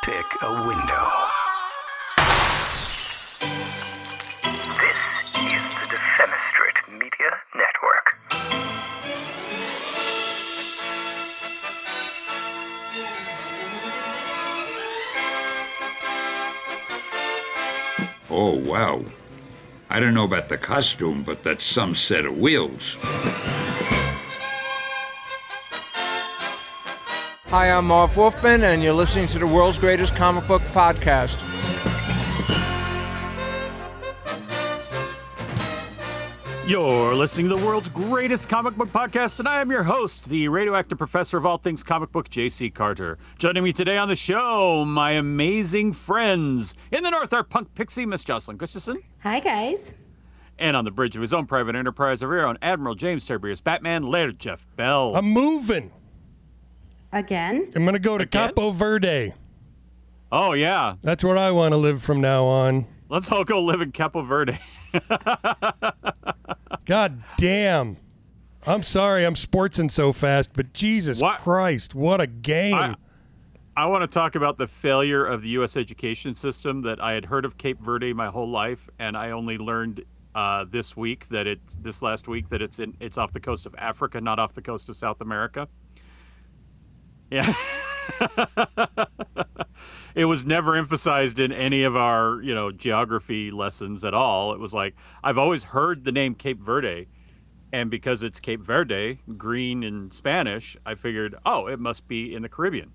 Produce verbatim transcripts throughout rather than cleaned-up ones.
pick a window. This is the Defenestrate Media Network. Oh, wow. I don't know about the costume, but that's some set of wheels. Hi, I'm Marv Wolfman, and you're listening to the world's greatest comic book podcast. You're listening to the world's greatest comic book podcast, and I am your host, the radioactive professor of all things comic book, J C Carter. Joining me today on the show, my amazing friends. In the north, our punk pixie, Miss Jocelyn Christensen. Hi, guys. And on the bridge of his own private enterprise, our very own Admiral James Tiberius Batman, Laird Jeff Bell. I'm moving. Again? I'm going to go to Again? Capo Verde. Oh, yeah. That's where I want to live from now on. Let's all go live in Capo Verde. God damn. I'm sorry I'm sportsing so fast, but Jesus What? Christ, what a game. I, I want to talk about the failure of the U S education system that I had heard of Cape Verde my whole life, and I only learned uh, this week that it's this last week that it's in it's off the coast of Africa, not off the coast of South America. Yeah. It was never emphasized in any of our, you know, geography lessons at all. It was like, I've always heard the name Cape Verde, and because it's Cape Verde, green in Spanish, I figured, oh, it must be in the Caribbean.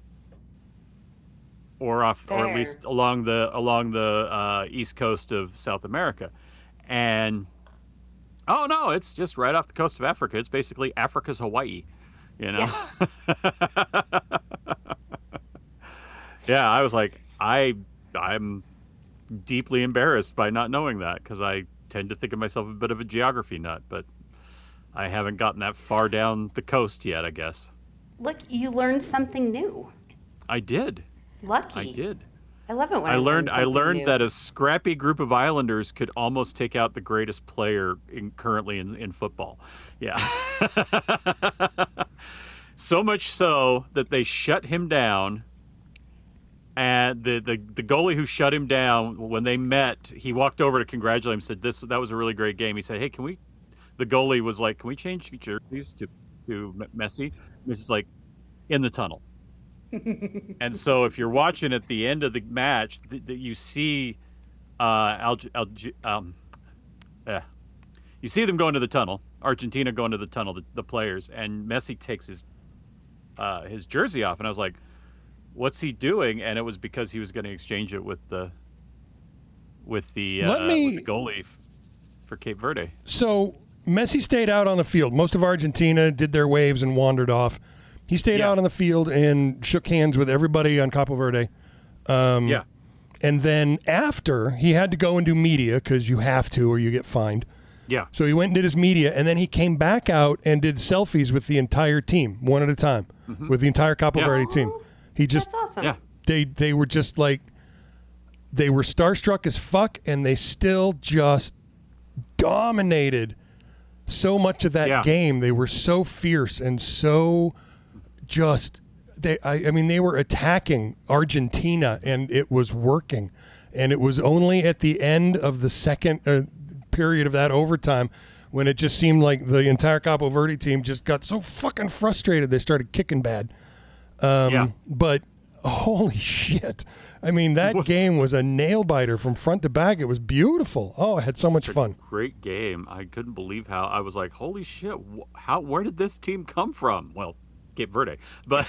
Or off, or at Fair. least along the along the uh, east coast of South America. And oh no, it's just right off the coast of Africa. It's basically Africa's Hawaii, you know. Yeah. Yeah, I was like, I, I'm deeply embarrassed by not knowing that, because I tend to think of myself a bit of a geography nut, but I haven't gotten that far down the coast yet, I guess. Look, you learned something new. I did. Lucky. I did. I love it when I, I learned. I something learned new. that a scrappy group of Islanders could almost take out the greatest player in, currently in, in football. Yeah. So much so that they shut him down. And the, the, the goalie who shut him down, when they met, he walked over to congratulate him, said, "This that was a really great game." He said, "Hey, can we?" The goalie was like, "Can we change jerseys to to Messi?" And this is like, in the tunnel. And so, if you're watching at the end of the match, that th- you see, uh, Alge- Alge- um, eh. you see them go into the tunnel. Argentina go into the tunnel, the, the players, and Messi takes his uh, his jersey off, and I was like, what's he doing? And it was because he was going to exchange it with the with the, uh, me, with the goalie f- for Cape Verde. So Messi stayed out on the field. Most of Argentina did their waves and wandered off. He stayed Yeah. out on the field and shook hands with everybody on Capo Verde. Um, Yeah. And then after, he had to go and do media because you have to or you get fined. Yeah. So he went and did his media, and then he came back out and did selfies with the entire team, one at a time, Mm-hmm. with the entire Capo Yeah. Verde team. He just That's awesome. Yeah. they they were just like they were starstruck as fuck, and they still just dominated so much of that Yeah. game. They were so fierce and so just they I, I mean they were attacking Argentina, and it was working. And it was only at the end of the second uh, period of that overtime when it just seemed like the entire Capo Verde team just got so fucking frustrated they started kicking bad. Um, Yeah. But holy shit. I mean, that game was a nail biter from front to back. It was beautiful. Oh, I had so much Such a fun. Great game. I couldn't believe how I was like, holy shit, wh- how where did this team come from? Well, Cape Verde. But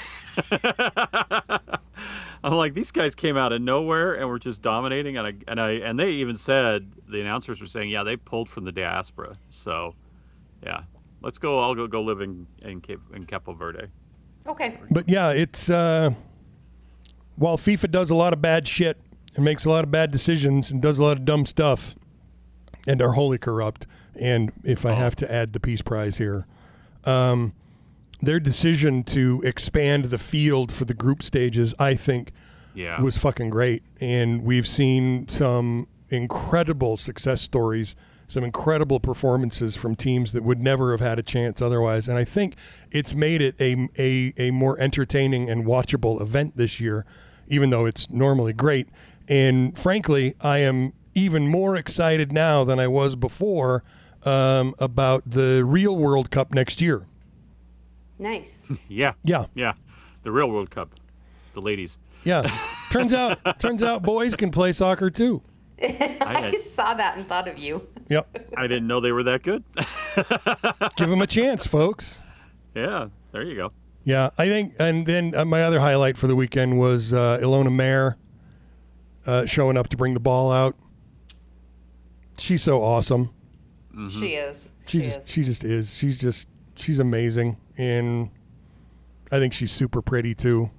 I'm like, these guys came out of nowhere and were just dominating, and I and I and they even said, the announcers were saying, yeah, they pulled from the diaspora. So, yeah. Let's go I'll go go live in in Cape in Capo Verde. Okay. But yeah, it's uh, while FIFA does a lot of bad shit and makes a lot of bad decisions and does a lot of dumb stuff and are wholly corrupt, and if I have to add the Peace Prize here, um, their decision to expand the field for the group stages, I think, Yeah. was fucking great. And we've seen some incredible success stories, some incredible performances from teams that would never have had a chance otherwise. And I think it's made it a, a, a more entertaining and watchable event this year. even though it's normally great. And frankly, I am even more excited now than I was before um, about the real World Cup next year. Nice. Yeah. Yeah. Yeah. The real World Cup. The ladies. Yeah. turns out turns out boys can play soccer too. I saw that and thought of you. Yep. I didn't know they were that good. Give them a chance, folks. Yeah. There you go. Yeah, I think, and then uh, my other highlight for the weekend was uh, Ilona Mayer uh, showing up to bring the ball out. She's so awesome. Mm-hmm. She is. She, She just is. she just is. She's just she's amazing, and I think she's super pretty too.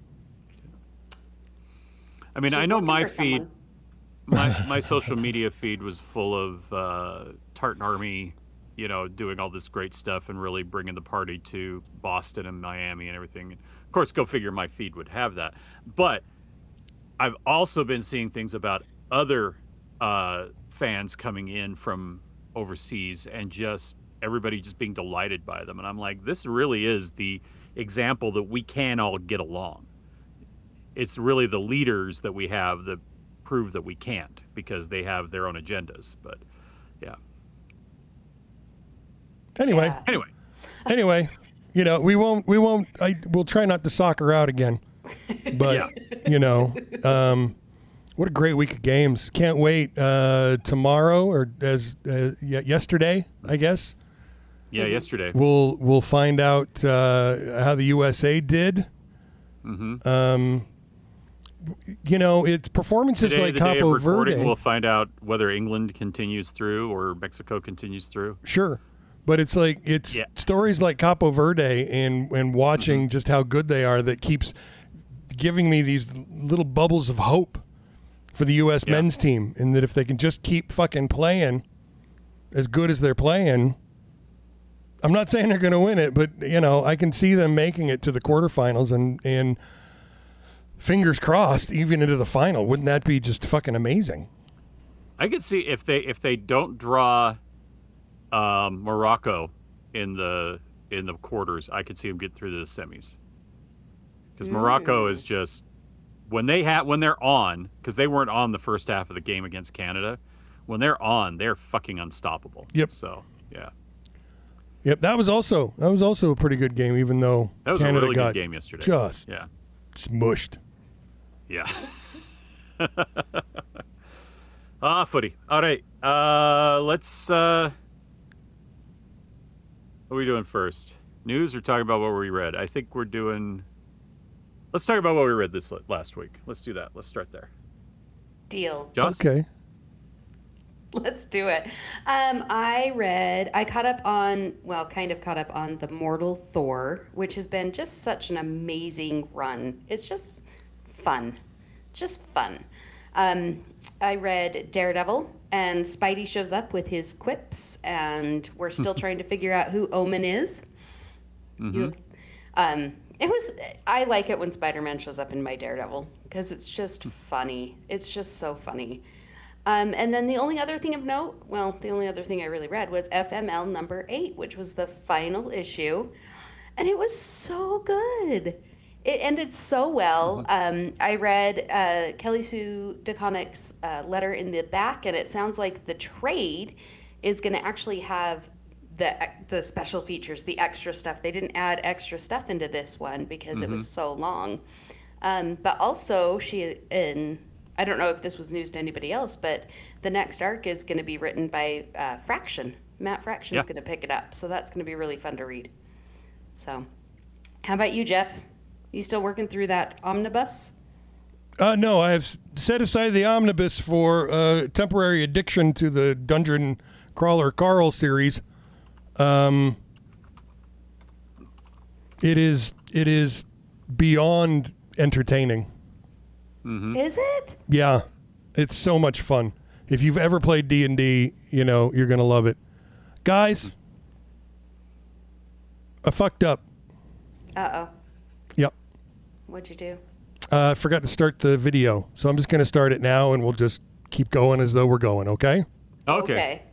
I mean, She's I know looking my for feed, someone. my my social media feed was full of uh, Tartan Army, you know, doing all this great stuff and really bringing the party to Boston and Miami and everything. Of course, go figure, my feed would have that. But I've also been seeing things about other uh, fans coming in from overseas and just everybody just being delighted by them. And I'm like, this really is the example that we can all get along. It's really the leaders that we have that prove that we can't because they have their own agendas. But yeah. Anyway, Yeah. Anyway, anyway, you know, we won't we won't. I we'll try not to soccer out again. But Yeah. you know, um, what a great week of games! Can't wait uh, tomorrow or as uh, y- yesterday, I guess. yeah, yesterday. We'll we'll find out uh, how the U S A did. Mm-hmm. Um, you know, it's performances Today, like the day of Capo recording, Verde. we'll find out whether England continues through or Mexico continues through. Sure. But it's like it's Yeah. stories like Capo Verde and and watching Mm-hmm. just how good they are that keeps giving me these little bubbles of hope for the U S Yeah. men's team, and that if they can just keep fucking playing as good as they're playing, I'm not saying they're going to win it, but you know, I can see them making it to the quarterfinals and and fingers crossed even into the final. Wouldn't that be just fucking amazing? I could see if they if they don't draw um, Morocco in the in the quarters, I could see them get through to the semis. Because Morocco is just when they ha- when they're on, because they weren't on the first half of the game against Canada. When they're on, they're fucking unstoppable. Yep. So yeah, Yep, that was also that was also a pretty good game, even though that was Canada a really got good game yesterday. just Yeah, smushed. yeah. Ah, footy. All right, uh, let's. Uh, what are we doing first? News or talking about what we read? I think we're doing. Let's talk about what we read this last week. Let's do that. Let's start there. Deal. Joss? Okay. Let's do it. Um, I read, I caught up on, well, kind of caught up on The Mortal Thor, which has been just such an amazing run. It's just fun. Just fun. Um, I read Daredevil, and Spidey shows up with his quips, and we're still trying to figure out who Omen is. You, um, it was, I like it when Spider-Man shows up in my Daredevil, because it's just funny. It's just so funny. Um, and then the only other thing of note, well, the only other thing I really read was F M L number eight, which was the final issue. And it was so good. It ended so well. Um, I read uh, Kelly Sue DeConnick's uh, letter in the back, and it sounds like the trade is going to actually have the the special features, the extra stuff. They didn't add extra stuff into this one because it was so long. Um, but also, she in I don't know if this was news to anybody else, but the next arc is going to be written by uh, Fraction. Matt Fraction is Yeah. going to pick it up, so that's going to be really fun to read. So, how about you, Jeff? You still working through that omnibus? Uh, no, I have set aside the omnibus for uh, temporary addiction to the Dungeon Crawler Carl series. Um, it is it is beyond entertaining. Is it? Yeah, it's so much fun. If you've ever played D and D, you know you're gonna love it, guys. I fucked up. Uh oh. Yep. What'd you do? Uh, I forgot to start the video, so I'm just gonna start it now, and we'll just keep going as though we're going. Okay. Okay.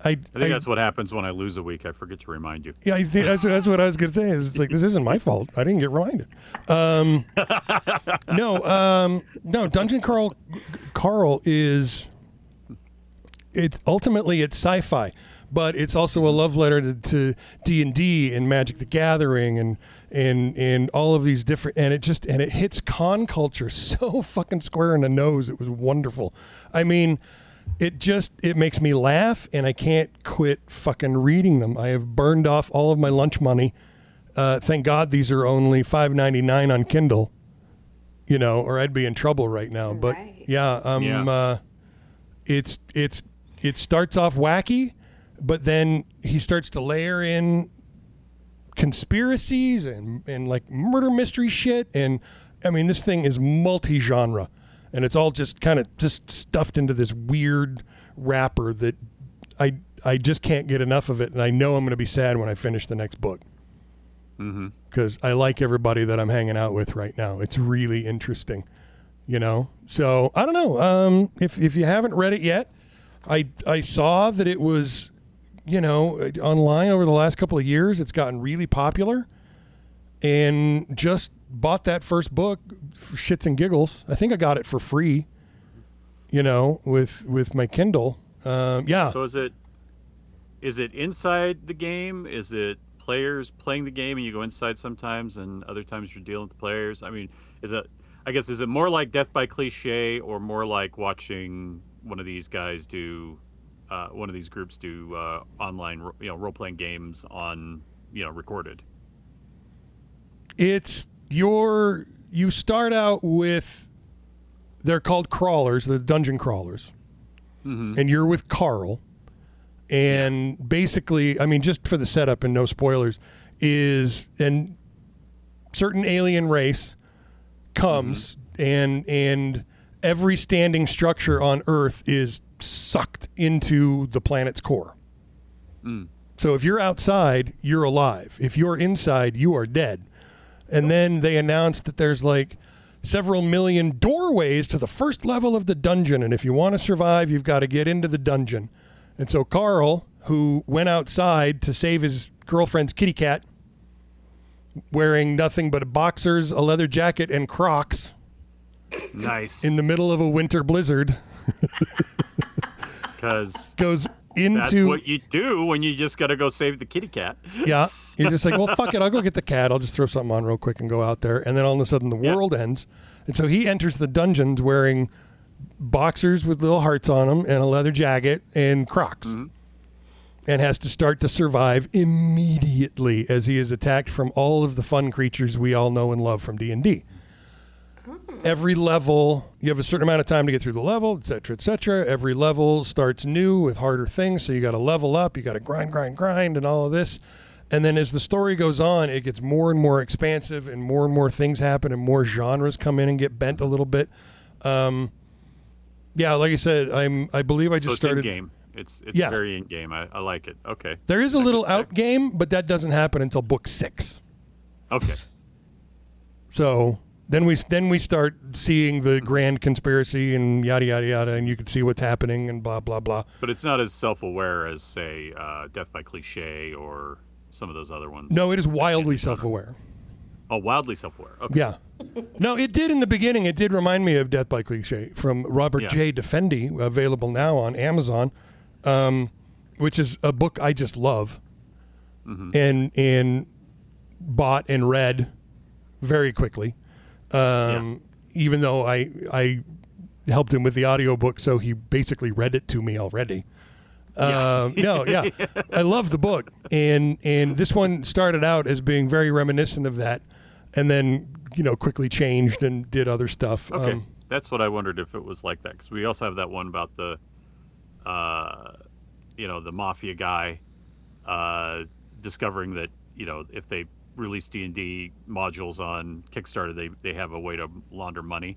I, I think that's what happens when I lose a week. I forget to remind you. Yeah, I think that's, that's what I was going to say. Is it's like, this isn't my fault. I didn't get reminded. Um, no, um, no. Dungeon Carl, Carl is. It's ultimately it's sci-fi, but it's also a love letter to, to D and D and Magic the Gathering and and and all of these different. And it just and it hits con culture so fucking square in the nose. It was wonderful. I mean. It just, it makes me laugh, and I can't quit fucking reading them. I have burned off all of my lunch money. Uh, thank God these are only five ninety-nine on Kindle, you know, or I'd be in trouble right now. But Right. yeah, um, Yeah. Uh, it's, it's, it starts off wacky, but then he starts to layer in conspiracies and, and like murder mystery shit. And I mean, this thing is multi-genre. And it's all just kind of just stuffed into this weird wrapper that I I just can't get enough of it. And I know I'm going to be sad when I finish the next book. Because mm-hmm. I like everybody that I'm hanging out with right now. It's really interesting, you know? So, I don't know. Um, if, if you haven't read it yet, I, I saw that it was, you know, online over the last couple of years. It's gotten really popular. And just bought that first book for shits and giggles. I think I got it for free, you know, with with my Kindle. Um, yeah. So is it is it inside the game? Is it players playing the game and you go inside sometimes and other times you're dealing with the players? I mean, is it, I guess, is it more like Death by Cliche or more like watching one of these guys do, uh, one of these groups do uh, online, you know, role-playing games on, you know, recorded? It's your, you start out with, they're called crawlers, the dungeon crawlers. Mm-hmm. And you're with Carl. And yeah. basically, I mean, just for the setup and no spoilers, is an certain alien race comes mm-hmm. and and every standing structure on Earth is sucked into the planet's core. Mm. So if you're outside, you're alive. If you're inside, you are dead. And then they announced that there's like several million doorways to the first level of the dungeon. And if you want to survive, you've got to get into the dungeon. And so Carl, who went outside to save his girlfriend's kitty cat, wearing nothing but boxers, a leather jacket, and Crocs. Nice. In the middle of a winter blizzard. Because goes into... That's what you do when you just got to go save the kitty cat. Yeah. You're just like, well, fuck it. I'll go get the cat. I'll just throw something on real quick and go out there. And then all of a sudden the yeah. world ends. And so he enters the dungeons wearing boxers with little hearts on them and a leather jacket and Crocs. Mm-hmm. And has to start to survive immediately as he is attacked from all of the fun creatures we all know and love from D and D. Oh. Every level, you have a certain amount of time to get through the level, et cetera, et cetera. Every level starts new with harder things, so you got to level up, you got to grind, grind, grind, and all of this. And then as the story goes on, it gets more and more expansive and more and more things happen and more genres come in and get bent a little bit. Um, yeah, like I said, I'm, I believe I just so it's started... in-game. It's it's yeah. very in-game. I, I like it. Okay. There is a little out-game, but that doesn't happen until book six. Okay. So then we then we start seeing the grand conspiracy and yada, yada, yada, and you can see what's happening and blah, blah, blah. But it's not as self-aware as, say, uh, Death by Cliche or some of those other ones. No, it is wildly self-aware. Oh, wildly self-aware. Okay. Yeah. No, it did in the beginning. It did remind me of Death by Cliche from Robert yeah. J. Defendi, available now on Amazon. Um, which is a book I just love, mm-hmm. and and bought and read very quickly. Um, yeah. Even though I I helped him with the audiobook, so he basically read it to me already. Yeah. Um, no, yeah, I love the book, and and this one started out as being very reminiscent of that, and then you know quickly changed and did other stuff. Okay, um, that's what I wondered if it was like that, because we also have that one about the. Uh, you know, the mafia guy uh, discovering that, you know, if they release D and D modules on Kickstarter, they, they have a way to launder money.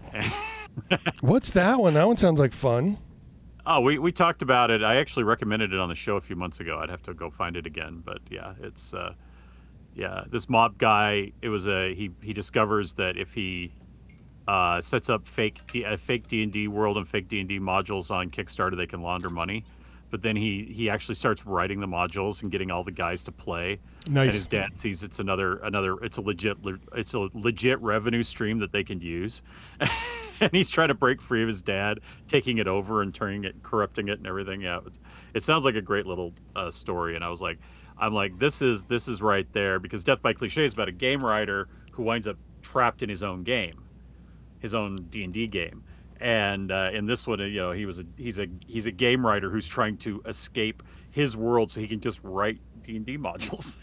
What's that one? That one sounds like fun. Oh, we, we talked about it. I actually recommended it on the show a few months ago. I'd have to go find it again. But, yeah, it's, uh, yeah, this mob guy, it was a, he, he discovers that if he... Uh, sets up fake D- uh, fake D and D world and fake D and D modules on Kickstarter, they can launder money. but then he he actually starts writing the modules and getting all the guys to play. Nice. And his dad sees it's another another it's a legit it's a legit revenue stream that they can use. And he's trying to break free of his dad, taking it over and turning it, corrupting it, and everything. Yeah, it, it sounds like a great little uh, story. And I was like, I'm like, this is this is right there, because Death by Cliché is about a game writer who winds up trapped in his own game, his own D and D game. And uh, in this one, you know, he was a he's a he's a game writer who's trying to escape his world so he can just write D and D modules.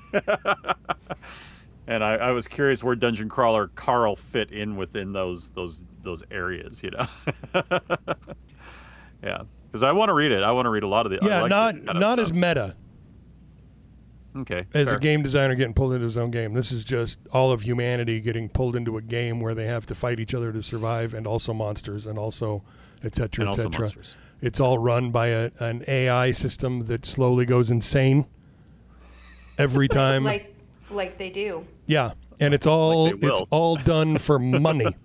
And I, I was curious where Dungeon Crawler Carl fit in within those those those areas, you know. Yeah, because I want to read it. I want to read a lot of the. Yeah, I like not kind of not as stuff. meta Okay. as fair. a game designer getting pulled into his own game. This is just all of humanity getting pulled into a game where they have to fight each other to survive, and also monsters, and also et cetera, And et also cetera. monsters. It's all run by a, an A I system that slowly goes insane every time. Like, like they do. Yeah, and it's all Like they it's will. all done for money.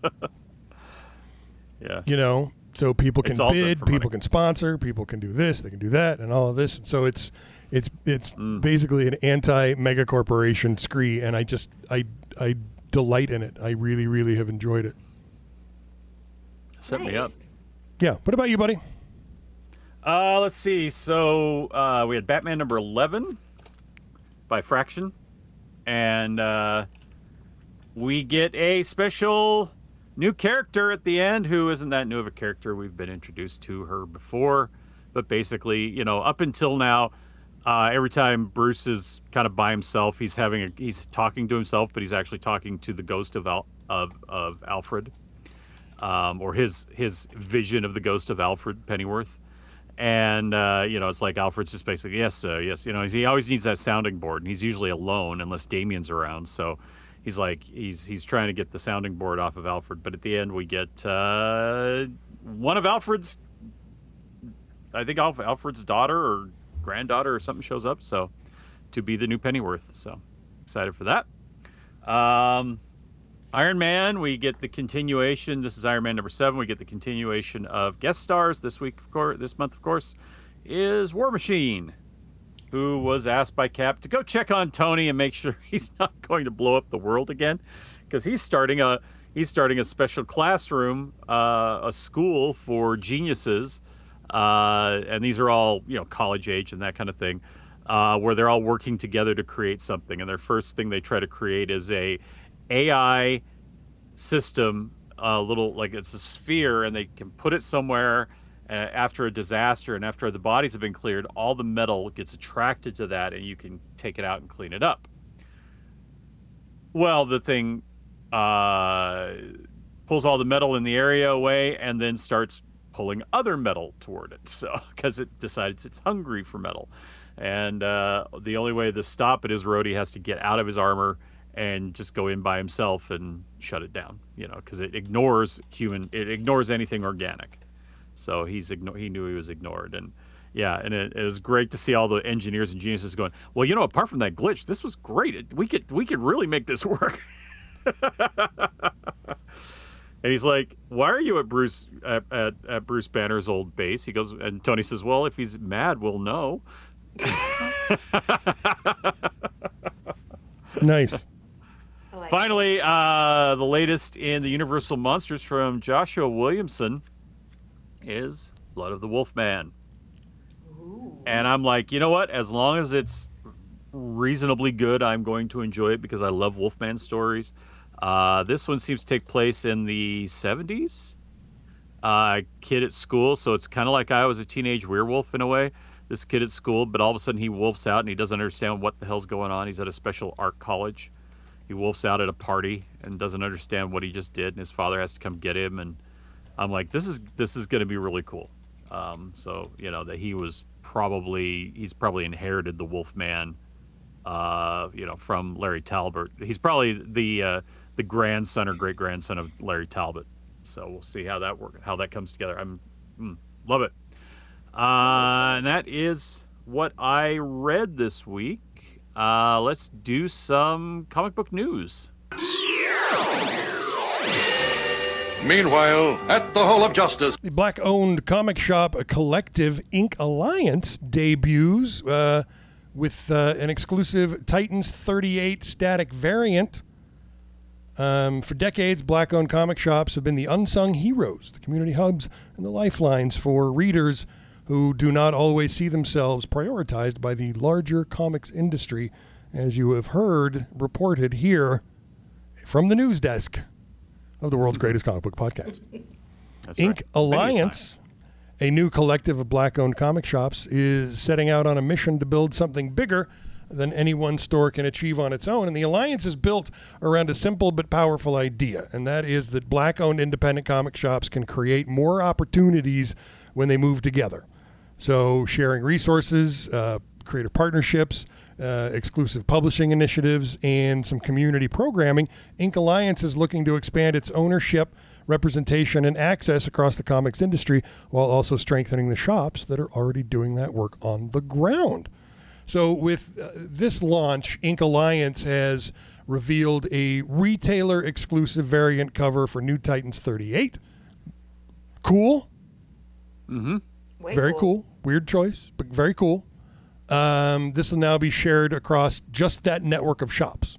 Yeah. You know, so people can It's all done bid, for people money. can sponsor, people can do this, they can do that, and all of this. And so it's it's it's Mm. basically an anti mega corporation scree, and I just I I delight in it. I really really have enjoyed it. Set me up. Nice. Yeah. What about you, buddy? Uh, let's see. So uh, we had Batman number eleven by Fraction, and uh, we get a special new character at the end who isn't that new of a character. We've been introduced to her before, but basically, you know, up until now, uh, every time Bruce is kind of by himself, he's having a he's talking to himself, but he's actually talking to the ghost of Al, of of Alfred, um, or his his vision of the ghost of Alfred Pennyworth. And, uh, you know, it's like Alfred's just basically, yes, sir, yes. You know, he always needs that sounding board, and he's usually alone unless Damien's around. So he's like, he's he's trying to get the sounding board off of Alfred. But at the end, we get uh, one of Alfred's, I think Alf- Alfred's daughter or granddaughter or something shows up. So to be the new Pennyworth. So excited for that. Um, Iron Man, we get the continuation. This is Iron Man number seven. We get the continuation of guest stars this week, of course. This month, of course, is War Machine, who was asked by Cap to go check on Tony and make sure he's not going to blow up the world again, because he's starting a he's starting a special classroom, uh, a school for geniuses, uh, and these are all, you know, college age and that kind of thing, uh, where they're all working together to create something. And their first thing they try to create is a A I system, a little like it's a sphere, and they can put it somewhere uh, after a disaster, and after the bodies have been cleared, all the metal gets attracted to that, and you can take it out and clean it up. Well, the thing uh, pulls all the metal in the area away, and then starts pulling other metal toward it, so because it decides it's hungry for metal, and uh, the only way to stop it is Rhodey has to get out of his armor and just go in by himself and shut it down, you know, because it ignores human, it ignores anything organic. So he's igno- he knew he was ignored, and yeah, and it, it was great to see all the engineers and geniuses going, well, you know, apart from that glitch, this was great. It, we could we could really make this work. And he's like, why are you at Bruce at, at, at Bruce Banner's old base? He goes, and Tony says, well, if he's mad, we'll know. Nice. I like Finally, uh, the latest in the Universal Monsters from Joshua Williamson is Blood of the Wolfman. And I'm like, you know what? As long as it's reasonably good, I'm going to enjoy it because I love Wolfman stories. Uh, this one seems to take place in the seventies. Uh, kid at school, so it's kind of like I was a teenage werewolf in a way. This kid at school, but all of a sudden he wolfs out and he doesn't understand what the hell's going on. He's at a special art college. He wolfs out at a party and doesn't understand what he just did, and his father has to come get him. And I'm like, this is this is going to be really cool. Um, so you know that he was probably he's probably inherited the Wolfman, uh, you know, from Larry Talbot. He's probably the uh, the grandson or great grandson of Larry Talbot. So we'll see how that works, how that comes together. I'm mm, love it. Uh, and that is what I read this week. Uh, let's do some comic book news. Meanwhile, at the Hall of Justice, The black-owned comic shop Collective Ink Alliance debuts uh, with uh, an exclusive Titans thirty-eight static variant. Um, for decades, black-owned comic shops have been the unsung heroes, the community hubs, and the lifelines for readers who do not always see themselves prioritized by the larger comics industry, as you have heard reported here from the news desk of the world's greatest comic book podcast. That's Ink right. Alliance, a new collective of black-owned comic shops, is setting out on a mission to build something bigger than any one store can achieve on its own. And the Alliance is built around a simple but powerful idea, and that is that black-owned independent comic shops can create more opportunities when they move together. So sharing resources, uh, creative partnerships, Uh, exclusive publishing initiatives, and some community programming, Ink Alliance is looking to expand its ownership, representation, and access across the comics industry while also strengthening the shops that are already doing that work on the ground. So with uh, this launch, Ink Alliance has revealed a retailer-exclusive variant cover for New Titans thirty-eight. Cool. Mm-hmm. Way Very cool. Weird choice, but very cool. Um, this will now be shared across just that network of shops.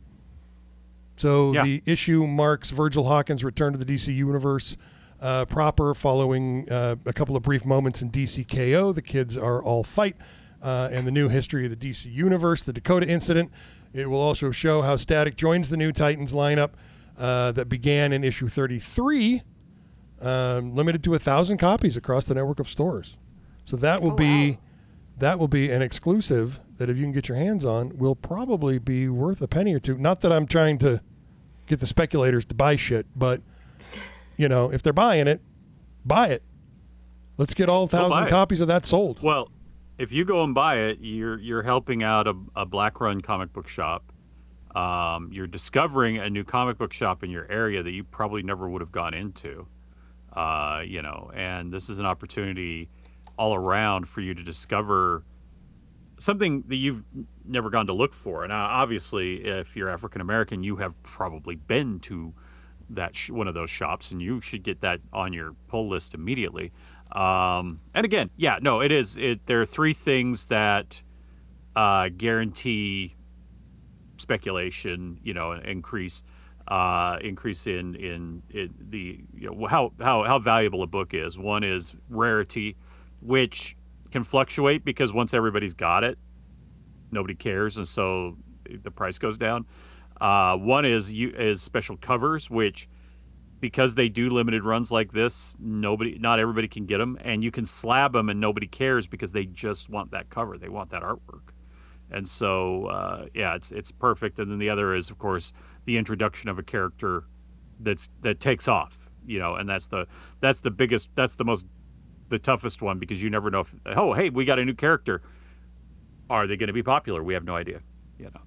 So Yeah. the issue marks Virgil Hawkins' return to the D C universe uh, proper following uh, a couple of brief moments in D C K O. The kids are all fight, uh, and the new history of the D C universe, the Dakota incident. It will also show how Static joins the new Titans lineup uh, that began in issue thirty-three, um, limited to a thousand copies across the network of stores. So that will Oh, be. wow. That will be an exclusive that if you can get your hands on will probably be worth a penny or two. Not that I'm trying to get the speculators to buy shit, but, you know, if they're buying it, buy it. Let's get all buy thousand it. copies of that sold. Well, if you go and buy it, you're you're helping out a, a black-run comic book shop. Um, you're discovering a new comic book shop in your area that you probably never would have gone into. Uh, you know, and this is an opportunity all around for you to discover something that you've never gone to look for. And uh, obviously, if you're African American, you have probably been to that sh- one of those shops, and you should get that on your pull list immediately. Um, and again, yeah, no, it is. It there are three things that uh, guarantee speculation. You know, increase. Uh, increase in in, in the you know, how how how valuable a book is. One is rarity, which can fluctuate because once everybody's got it, nobody cares, and so the price goes down. Uh, one is you is special covers, which because they do limited runs like this, nobody, not everybody can get them, and you can slab them and nobody cares because they just want that cover, they want that artwork, and so uh, yeah, it's it's perfect. And then the other is, of course, the introduction of a character that's that takes off, you know, and that's the that's the biggest, that's the most the toughest one, because you never know if, oh, hey, we got a new character. Are they going to be popular? We have no idea, you know.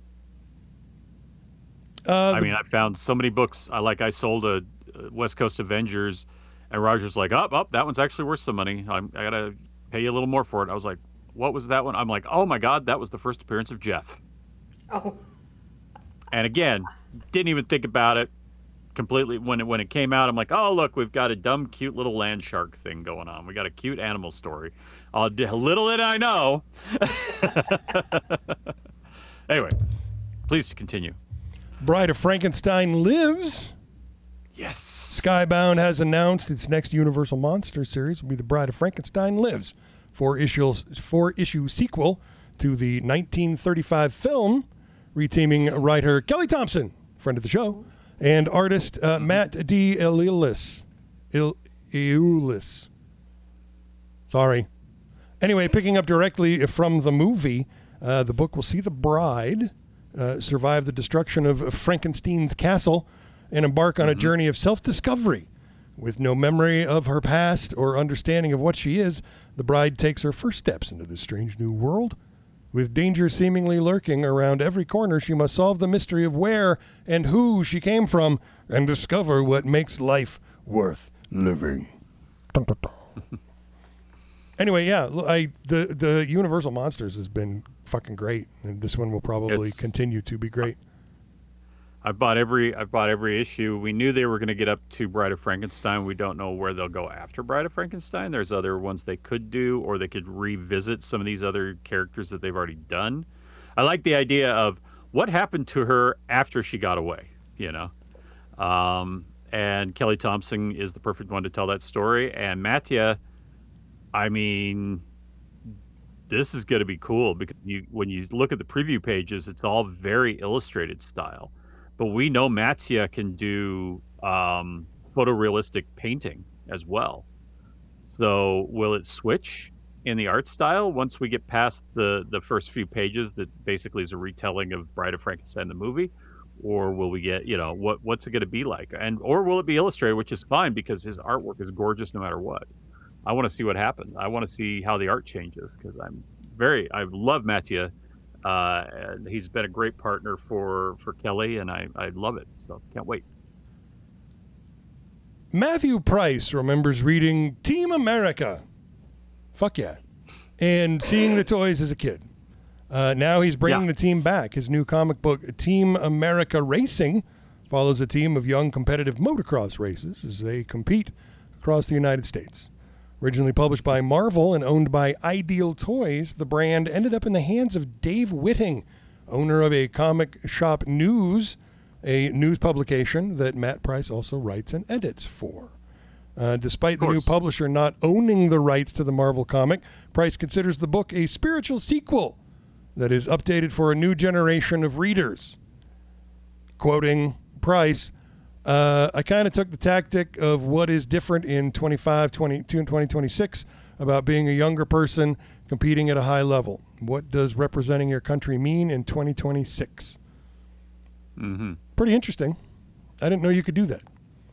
Uh, I mean, I found so many books. I like I sold a, a West Coast Avengers, and Roger's like, up, oh, up, oh, that one's actually worth some money. I'm, I got to pay you a little more for it. I was like, what was that one? I'm like, oh my God, that was the first appearance of Jeff. Oh. And again, didn't even think about it. Completely when it when it came out, I'm like, oh look, we've got a dumb, cute little land shark thing going on. We got a cute animal story. Uh, little did I know. Anyway, please continue. Bride of Frankenstein Lives. Yes. Skybound has announced its next Universal Monster series will be The Bride of Frankenstein Lives, four issues, four issue sequel to the nineteen thirty-five film, reteaming writer Kelly Thompson, friend of the show, and artist uh, Matt D. Eulis. Il- Eulis. Sorry. Anyway, picking up directly from the movie, uh, the book will see the bride uh, survive the destruction of Frankenstein's castle and embark on a journey of self-discovery. With no memory of her past or understanding of what she is, the bride takes her first steps into this strange new world. With danger seemingly lurking around every corner, she must solve the mystery of where and who she came from and discover what makes life worth living. Dun, dun, dun. Anyway, yeah, I the the Universal Monsters has been fucking great, and this one will probably It's- continue to be great. I've bought every I've bought every issue. We knew they were going to get up to Bride of Frankenstein. We don't know where they'll go after Bride of Frankenstein. There's other ones they could do, or they could revisit some of these other characters that they've already done. I like the idea of what happened to her after she got away, you know. Um, and Kelly Thompson is the perfect one to tell that story. And Mattia, I mean, this is going to be cool because you, when you look at the preview pages, it's all very illustrated style. But we know Mattia can do um, photorealistic painting as well. So will it switch in the art style once we get past the, the first few pages that basically is a retelling of Bride of Frankenstein, the movie? Or will we get, you know, what what's it going to be like? And or will it be illustrated, which is fine because his artwork is gorgeous no matter what. I want to see what happens. I want to see how the art changes because I'm very, I love Mattia. Uh, and he's been a great partner for, for Kelly, and I, I love it. So can't wait. Matthew Price remembers reading Team America. Fuck yeah. And seeing the toys as a kid. Uh, now he's bringing Yeah. the team back. His new comic book, Team America Racing, follows a team of young competitive motocross racers as they compete across the United States. Originally published by Marvel and owned by Ideal Toys, the brand ended up in the hands of Dave Whitting, owner of a Comic Shop News, a news publication that Matt Price also writes and edits for. Uh, despite the new course. publisher not owning the rights to the Marvel comic, Price considers the book a spiritual sequel that is updated for a new generation of readers. Quoting Price, uh, I kind of took the tactic of what is different in twenty-five, twenty-two, and twenty twenty-six about being a younger person competing at a high level. What does representing your country mean in twenty twenty-six? Mm-hmm. Pretty interesting. I didn't know you could do that.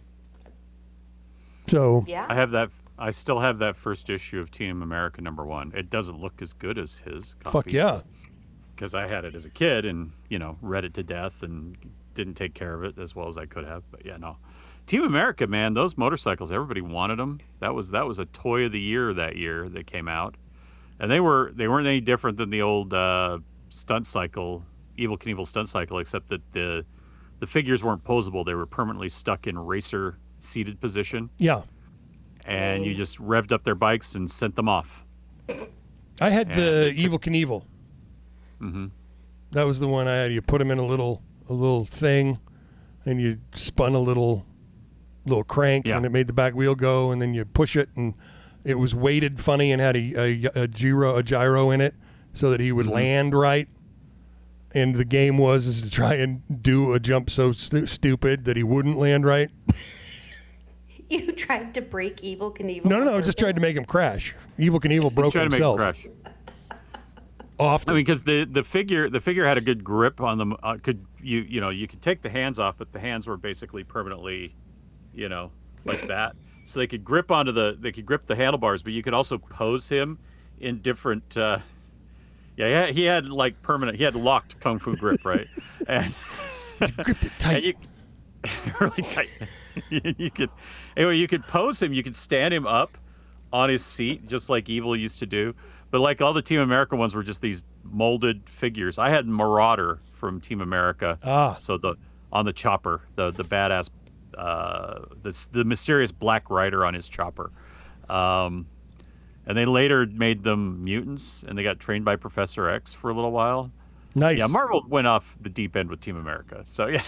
So Yeah. I have that. I still have that first issue of Team America number one. It doesn't look as good as his copy. fuck yeah. Because I had it as a kid and, you know, read it to death and didn't take care of it as well as I could have. But yeah, no. Team America, man, those motorcycles, everybody wanted them. That was that was a toy of the year that year that came out. And they were they weren't any different than the old uh, stunt cycle, Evel Knievel stunt cycle, except that the the figures weren't posable. They were permanently stuck in racer seated position. Yeah. And you just revved up their bikes and sent them off. I had Yeah, the they took- Evil Knievel. Mm-hmm. That was the one I had. You put them in a little a little thing, and you spun a little little crank, Yeah. and it made the back wheel go, and then you push it, and it was weighted funny and had a a, a gyro a gyro in it so that he would Mm-hmm. land right. And the game was is to try and do a jump so stu- stupid that he wouldn't land right. You tried to break Evil Knievel. No, no, on no. Just tried to purpose? make him crash. Evil Knievel broke Trying to make it himself. crash. Often. I mean, because the, the figure the figure had a good grip on them. Uh, could you you know you could take the hands off, but the hands were basically permanently, you know, like that. So they could grip onto the they could grip the handlebars, but you could also pose him in different. Uh, yeah, he had, he had like permanent. He had locked kung fu grip, right? And gripped it tight. and you, really tight. you could anyway. You could pose him. You could stand him up on his seat, just like Evil used to do. But like all the Team America ones were just these molded figures. I had Marauder from Team America. Ah. So the on the chopper, the the badass, uh, the the mysterious Black Rider on his chopper. Um, and they later made them mutants, and they got trained by Professor X for a little while. Nice. Yeah, Marvel went off the deep end with Team America. So yeah.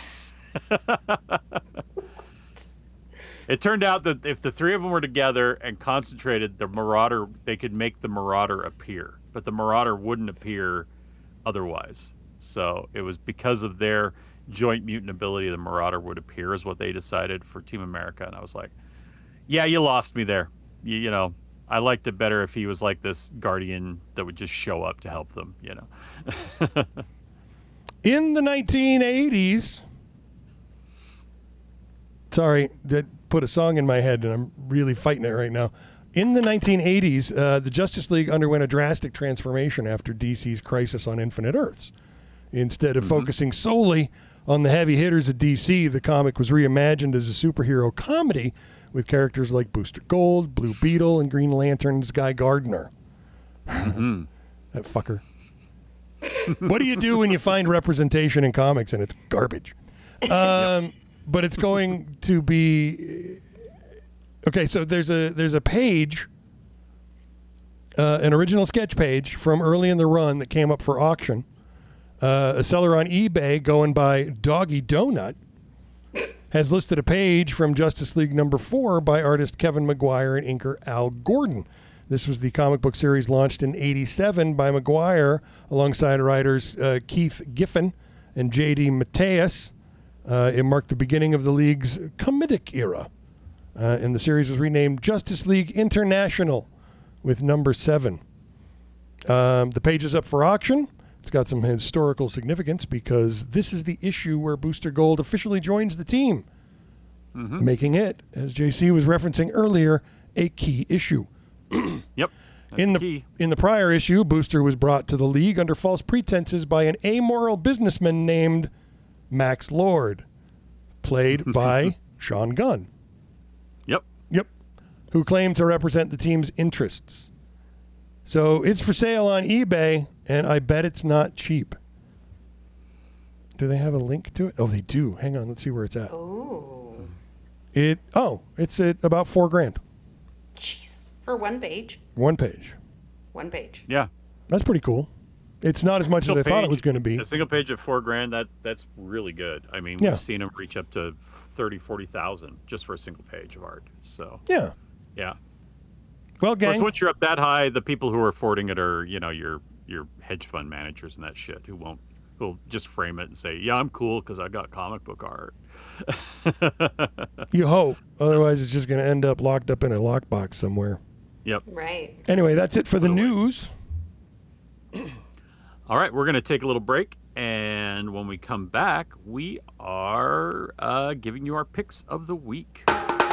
It turned out that if the three of them were together and concentrated, the Marauder, they could make the Marauder appear, but the Marauder wouldn't appear otherwise. So it was because of their joint mutant ability, the Marauder would appear, is what they decided for Team America. And I was like, yeah, you lost me there. You, you know, I liked it better if he was like this guardian that would just show up to help them, you know. In the nineteen eighties, sorry, that put a song in my head, and I'm really fighting it right now. In the nineteen eighties, uh, the Justice League underwent a drastic transformation after D C's Crisis on Infinite Earths. Instead of focusing solely on the heavy hitters of D C, the comic was reimagined as a superhero comedy with characters like Booster Gold, Blue Beetle, and Green Lantern's Guy Gardner. Mm-hmm. That fucker. What do you do when you find representation in comics and it's garbage? Um, but it's going to be okay. So there's a there's a page, uh, an original sketch page from early in the run that came up for auction. Uh, a seller on eBay going by Doggy Donut has listed a page from Justice League number four by artist Kevin Maguire and inker Al Gordon. This was the comic book series launched in eighty-seven by Maguire alongside writers uh, Keith Giffen and J D Mateus. Uh, it marked the beginning of the League's comedic era. Uh, and the series was renamed Justice League International with number seven. Um, the page is up for auction. It's got some historical significance because this is the issue where Booster Gold officially joins the team, mm-hmm. making it, as J C was referencing earlier, a key issue. Yep. That's in the key. in the prior issue, Booster was brought to the League under false pretenses by an amoral businessman named Max Lord, played by Sean Gunn. Yep. Yep. Who claimed to represent the team's interests. So it's for sale on eBay, and I bet it's not cheap. Do they have a link to it? Oh, they do. Hang on. Let's see where it's at. Ooh. It. Oh, it's at about four grand. Jesus. For one page. One page. One page. Yeah. That's pretty cool. It's not as much as I thought it was going to be. A single page at four grand, that that's really good. I mean, Yeah. we've seen them reach up to thirty, forty thousand just for a single page of art. So, Yeah. yeah. Well, Of course, gang. once you're up that high, the people who are affording it are, you know, your your hedge fund managers and that shit who won't, who'll just frame it and say, yeah, I'm cool because I got comic book art. You hope. Otherwise, it's just going to end up locked up in a lockbox somewhere. Yep. Right. Anyway, that's it for the news. All right, we're going to take a little break. And when we come back, we are uh, giving you our picks of the week.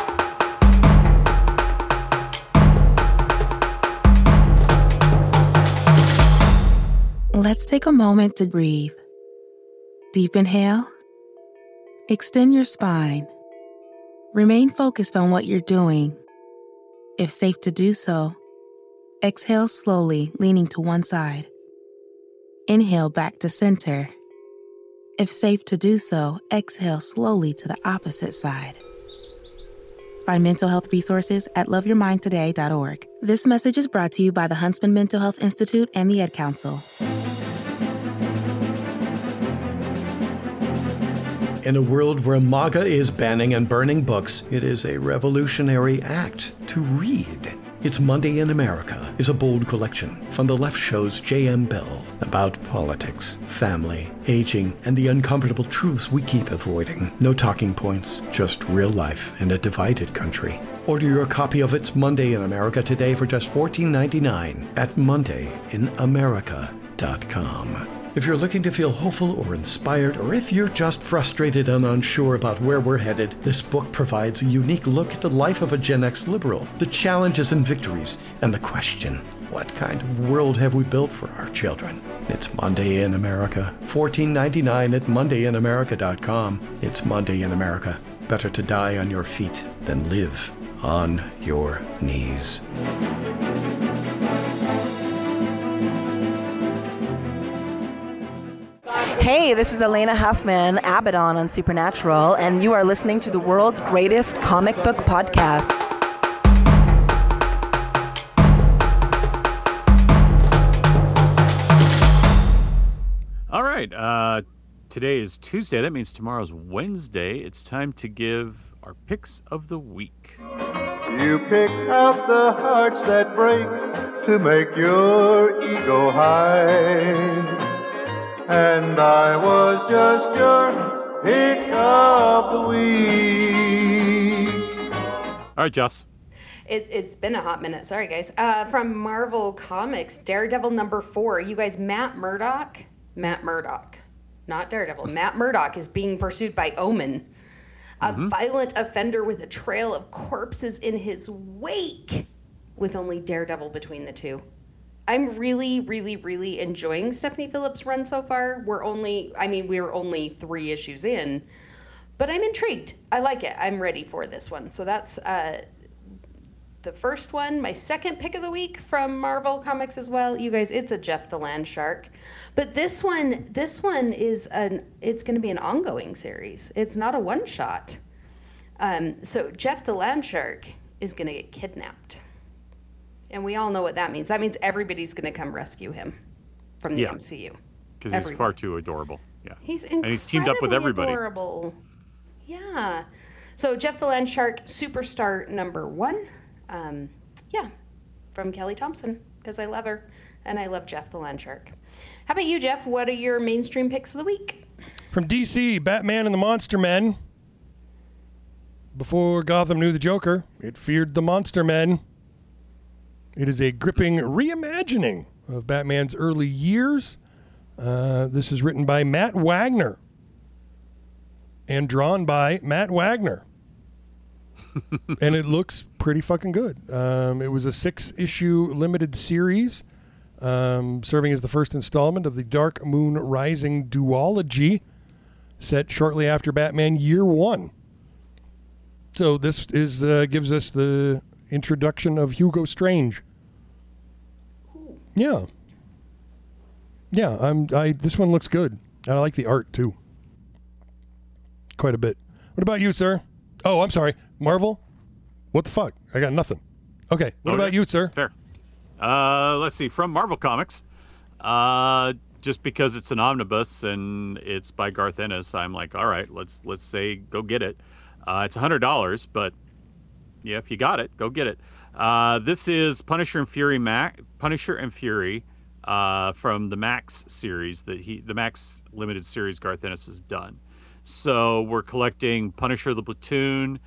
Let's take a moment to breathe. Deep inhale. Extend your spine. Remain focused on what you're doing. If safe to do so, exhale slowly, leaning to one side. Inhale back to center. If safe to do so, exhale slowly to the opposite side. Find mental health resources at love your mind today dot org. This message is brought to you by the Huntsman Mental Health Institute and the Ad Council. In a world where MAGA is banning and burning books, it is a revolutionary act to read. It's Monday in America is a bold collection from the Left Show's J M. Bell about politics, family, aging, and the uncomfortable truths we keep avoiding. No talking points, just real life in a divided country. Order your copy of It's Monday in America today for just fourteen ninety-nine at monday in america dot com. If you're looking to feel hopeful or inspired, or if you're just frustrated and unsure about where we're headed, this book provides a unique look at the life of a Gen X liberal, the challenges and victories, and the question, what kind of world have we built for our children? It's Monday in America. fourteen ninety-nine at monday in america dot com. It's Monday in America. Better to die on your feet than live on your knees. Hey, this is Elena Huffman, Abaddon on Supernatural, and you are listening to the world's greatest comic book podcast. All right. Uh, today is Tuesday. That means tomorrow's Wednesday. It's time to give our picks of the week. You pick out the hearts that break to make your ego high. And I was just your pick of the week. All right, Joss. It, it's been a hot minute. Sorry, guys. Uh, from Marvel Comics, Daredevil number four. You guys, Matt Murdock? Matt Murdock. Not Daredevil. Matt Murdock is being pursued by Omen, a mm-hmm. violent offender with a trail of corpses in his wake, with only Daredevil between the two. I'm really, really, really enjoying Stephanie Phillips' run so far. We're only, I mean, we're only three issues in, but I'm intrigued. I like it. I'm ready for this one. So that's uh, the first one, my second pick of the week from Marvel Comics as well. You guys, it's a Jeff the Land Shark. But this one, this one is an, it's going to be an ongoing series. It's not a one shot. Um, so Jeff the Land Shark is going to get kidnapped. And we all know what that means. That means everybody's going to come rescue him from the yeah. M C U. Because he's far too adorable. Yeah. He's incredibly and he's teamed up with everybody. Adorable. Yeah. So Jeff the Land Shark, superstar number one. Um, yeah, from Kelly Thompson, because I love her, and I love Jeff the Land Shark. How about you, Jeff? What are your mainstream picks of the week? From D C, Batman and the Monster Men. Before Gotham knew the Joker, it feared the Monster Men. It is a gripping reimagining of Batman's early years. Uh, this is written by Matt Wagner and drawn by Matt Wagner. And it looks pretty fucking good. Um, it was a six-issue limited series, um, serving as the first installment of the Dark Moon Rising duology, set shortly after Batman Year One. So this is uh, gives us the introduction of Hugo Strange. Yeah, yeah. I'm. I. This one looks good, and I like the art too. Quite a bit. What about you, sir? Oh, I'm sorry. Marvel? What the fuck? I got nothing. Okay. What okay. about you, sir? Fair. Uh, let's see. From Marvel Comics, uh, just because it's an omnibus and it's by Garth Ennis, I'm like, all right, let's let's say go get it. Uh, it's one hundred dollars, but yeah, if you got it, go get it. Uh, this is Punisher and Fury Mac Punisher and Fury uh, from the Max series that he the Max limited series Garth Ennis has done. So we're collecting Punisher the Platoon,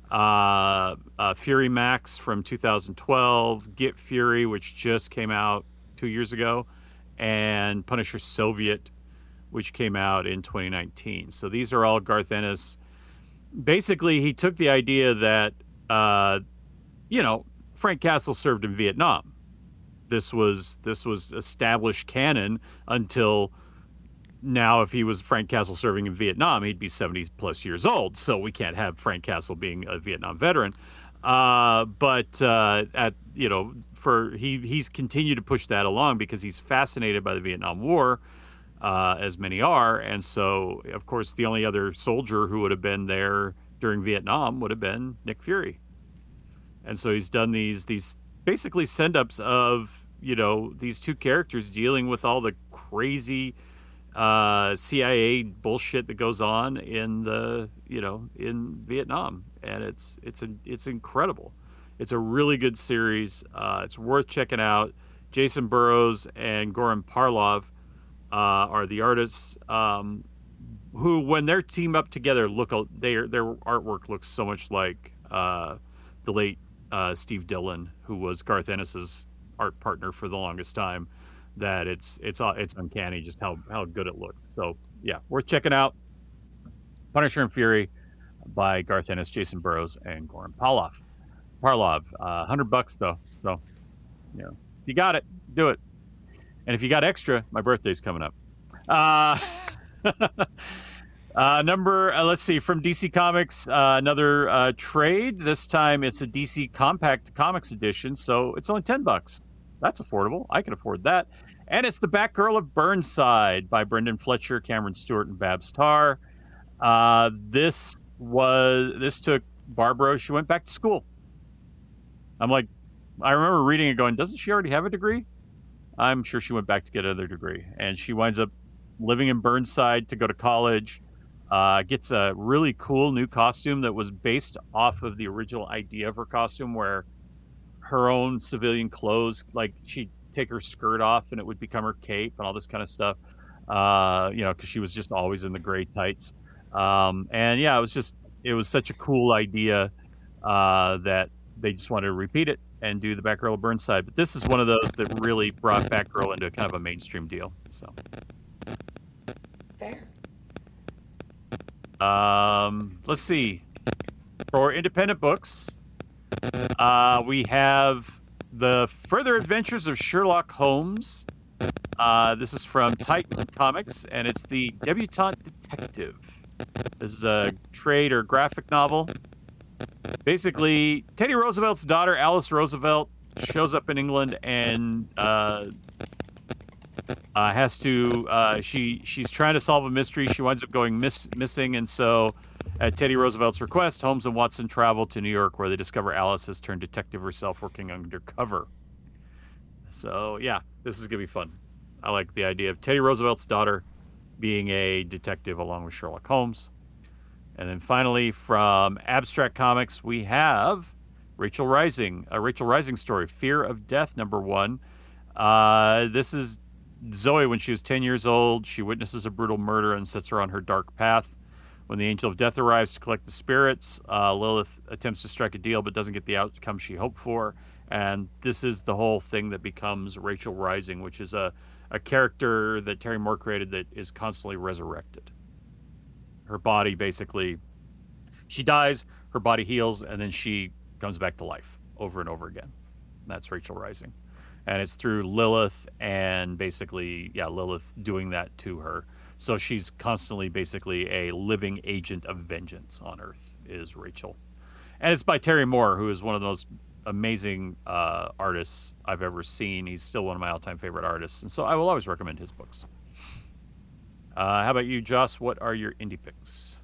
uh, uh, Fury Max from two thousand twelve, Get Fury, which just came out two years ago, and Punisher Soviet, which came out in twenty nineteen. So these are all Garth Ennis. Basically, he took the idea that, uh, you know, Frank Castle served in Vietnam. This was this was established canon until now. If he was Frank Castle serving in Vietnam, he'd be seventy plus years old. So we can't have Frank Castle being a Vietnam veteran. Uh, but uh, at you know, for he he's continued to push that along because he's fascinated by the Vietnam War, uh, as many are. And so, of course, the only other soldier who would have been there during Vietnam would have been Nick Fury. And so he's done these these basically send-ups of, you know, these two characters dealing with all the crazy uh, C I A bullshit that goes on in the, you know, in Vietnam. And it's it's a, it's incredible. It's a really good series. Uh, it's worth checking out. Jason Burrows and Goran Parlov uh, are the artists um, who, when they're teamed up together, look their their artwork looks so much like uh, the late Uh, Steve Dillon, who was Garth Ennis's art partner for the longest time, that it's it's uh, it's uncanny just how how good it looks. So yeah, worth checking out. Punisher and Fury by Garth Ennis, Jason Burrows, and Goran Parlov. Parlov, uh, hundred bucks though. So you know, if you got it, do it. And if you got extra, my birthday's coming up. Uh, Uh, number, uh, let's see, from D C Comics, uh, another uh, trade. This time it's a D C Compact Comics edition, so it's only ten bucks. That's affordable. I can afford that. And it's the Batgirl of Burnside by Brendan Fletcher, Cameron Stewart, and Babs Tarr. Uh, this was, this took Barbara, she went back to school. I'm like, I remember reading it going, doesn't she already have a degree? I'm sure she went back to get another degree. And she winds up living in Burnside to go to college. Uh, gets a really cool new costume that was based off of the original idea of her costume, where her own civilian clothes, like she'd take her skirt off and it would become her cape and all this kind of stuff, uh, you know, because she was just always in the gray tights. Um, and yeah, it was just, it was such a cool idea uh, that they just wanted to repeat it and do the Batgirl of Burnside. But this is one of those that really brought Batgirl into kind of a mainstream deal. So fair. Um, let's see. For independent books, uh, we have The Further Adventures of Sherlock Holmes. Uh, this is from Titan Comics, and it's the Debutante Detective. This is a trade or graphic novel. basically, Teddy Roosevelt's daughter, Alice Roosevelt, shows up in England and uh, uh, has to. Uh, she she's trying to solve a mystery. She winds up going miss, missing, and so, at Teddy Roosevelt's request, Holmes and Watson travel to New York, where they discover Alice has turned detective herself, working undercover. So yeah, this is gonna be fun. I like the idea of Teddy Roosevelt's daughter being a detective along with Sherlock Holmes. And then finally, from Abstract Comics, we have Rachel Rising, a Rachel Rising story, Fear of Death, number one. Uh, this is Zoe when she was ten years old. She witnesses a brutal murder and sets her on her dark path. When the Angel of Death arrives to collect the spirits, uh, Lilith attempts to strike a deal but doesn't get the outcome she hoped for. And this is the whole thing that becomes Rachel Rising, which is a, a character that Terry Moore created that is constantly resurrected. Her body basically, she dies, her body heals, and then she comes back to life over and over again. And that's Rachel Rising. And it's through Lilith and basically, yeah, Lilith doing that to her. So she's constantly basically a living agent of vengeance on Earth is Rachel. And it's by Terry Moore, who is one of the most amazing uh, artists I've ever seen. He's still one of my all-time favorite artists. And so I will always recommend his books. Uh, how about you, Joss? What are your indie picks?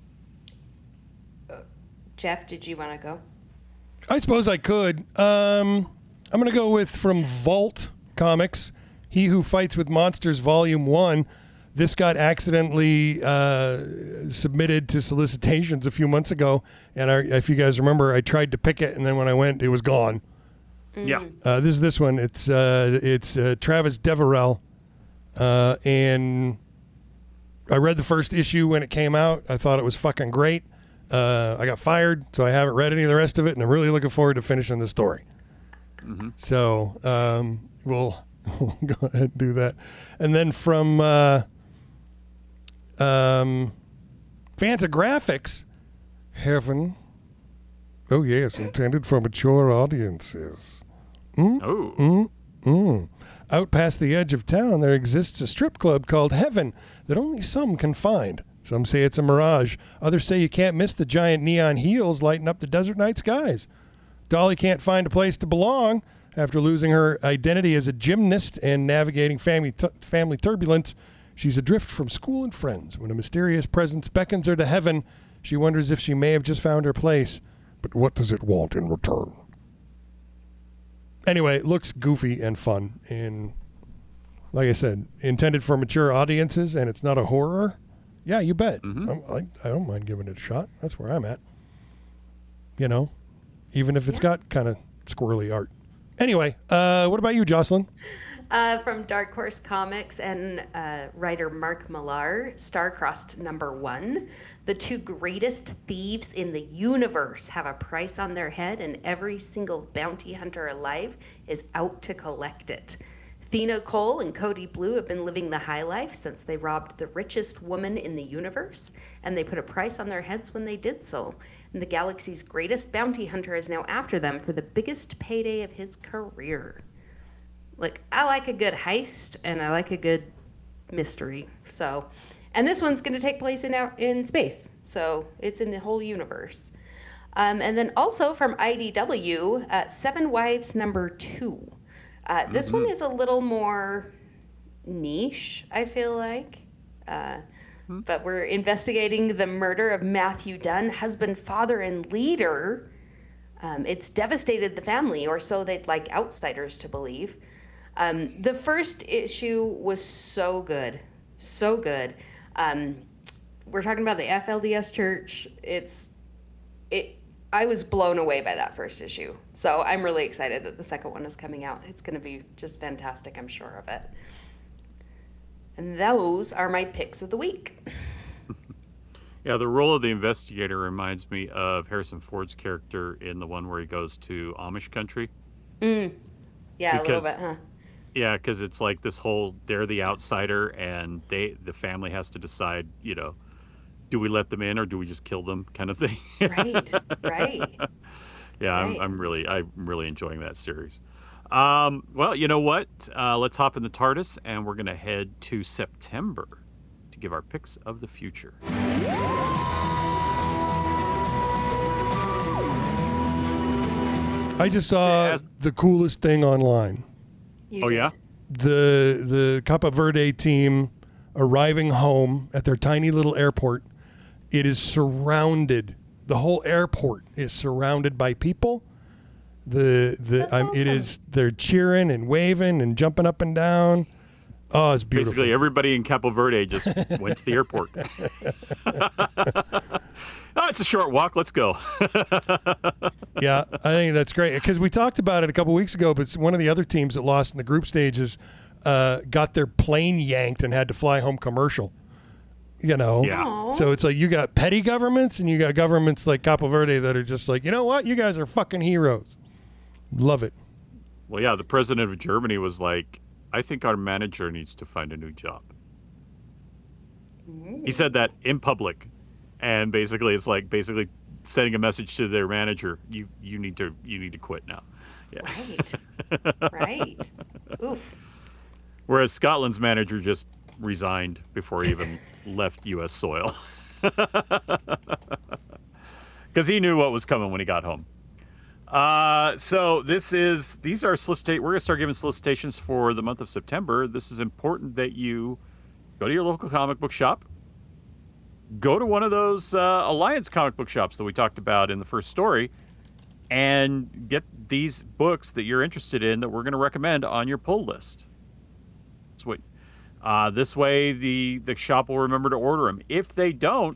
Uh, Jeff, did you want to go? I suppose I could. Um, I'm going to go with from Vault Comics, He Who Fights with Monsters, Volume one. This got accidentally uh, submitted to solicitations a few months ago, and I, if you guys remember, I tried to pick it, and then when I went, it was gone. Mm. Yeah. Uh, this is this one. It's uh, it's uh, Travis Deverell, uh, and I read the first issue when it came out. I thought it was fucking great. Uh, I got fired, so I haven't read any of the rest of it, and I'm really looking forward to finishing the story. Mm-hmm. So um, we'll, we'll go ahead and do that. And then from uh, um, Fantagraphics, Heaven. Oh, yes, intended for mature audiences. Mm? Oh. Mm? Mm. Out past the edge of town, there exists a strip club called Heaven that only some can find. Some say it's a mirage. Others say you can't miss the giant neon heels lighting up the desert night skies. Dolly can't find a place to belong after losing her identity as a gymnast and navigating family, t- family turbulence. She's adrift from school and friends. When a mysterious presence beckons her to heaven, she wonders if she may have just found her place. But what does it want in return? Anyway, it looks goofy and fun. And like I said, intended for mature audiences, and it's not a horror. Yeah, you bet. Mm-hmm. I, I don't mind giving it a shot. That's where I'm at. You know, even if it's yeah. got kind of squirrely art. Anyway, uh, what about you, Jocelyn? Uh, from Dark Horse Comics and uh, writer Mark Millar, Star-Crossed number one. The two greatest thieves in the universe have a price on their head, and every single bounty hunter alive is out to collect it. Thena Cole and Cody Blue have been living the high life since they robbed the richest woman in the universe, and they put a price on their heads when they did so. And the galaxy's greatest bounty hunter is now after them for the biggest payday of his career. Like, I like a good heist, and I like a good mystery. So, and this one's going to take place in out in space, so it's in the whole universe. Um, and then also from I D W, uh, Seven Wives number two. Uh, this mm-hmm. one is a little more niche, I feel like. Uh, mm-hmm. But we're investigating the murder of Matthew Dunn, husband, father, and leader. Um, it's devastated the family, or so they'd like outsiders to believe. Um, the first issue was so good, so good. Um, we're talking about the F L D S Church. It's it. I was blown away by that first issue. So I'm really excited that the second one is coming out. It's going to be just fantastic, I'm sure of it. And those are my picks of the week. Yeah, the role of the investigator reminds me of Harrison Ford's character in the one where he goes to Amish country. Mm. Yeah, because, a little bit, huh? Yeah, because it's like this whole, they're the outsider, and they the family has to decide, you know, do we let them in or do we just kill them, kind of thing. Right, right. Yeah, right. I'm, I'm really, I'm really enjoying that series. Um, well, you know what? Uh, let's hop in the TARDIS, and we're going to head to September to give our picks of the future. I just saw the coolest thing online. You Oh, did. yeah? The the Capo Verde team arriving home at their tiny little airport. It is surrounded. The whole airport is surrounded by people. The the um, it is they're cheering and waving and jumping up and down. Oh, it's beautiful. Basically, everybody in Capo Verde just went to the airport. Oh, it's a short walk. Let's go. Yeah, I think that's great because we talked about it a couple weeks ago. But it's one of the other teams that lost in the group stages uh, got their plane yanked and had to fly home commercial. You know, Yeah. Aw. so it's like you got petty governments and you got governments like Capo Verde that are just like, you know what, you guys are fucking heroes. Love it. Well, yeah, the president of Germany was like, I think our manager needs to find a new job. He said that in public. And basically, it's like basically sending a message to their manager, you you need to you need to quit now. Yeah. Right. Right. Oof. Whereas Scotland's manager just resigned before he even left U S soil. Because he knew what was coming when he got home. Uh, so this is, these are solicitate, we're going to start giving solicitations for the month of September. This is important that you go to your local comic book shop, go to one of those uh, Alliance comic book shops that we talked about in the first story, and get these books that you're interested in that we're going to recommend on your pull list. That's what, uh, this way the, the shop will remember to order them. If they don't,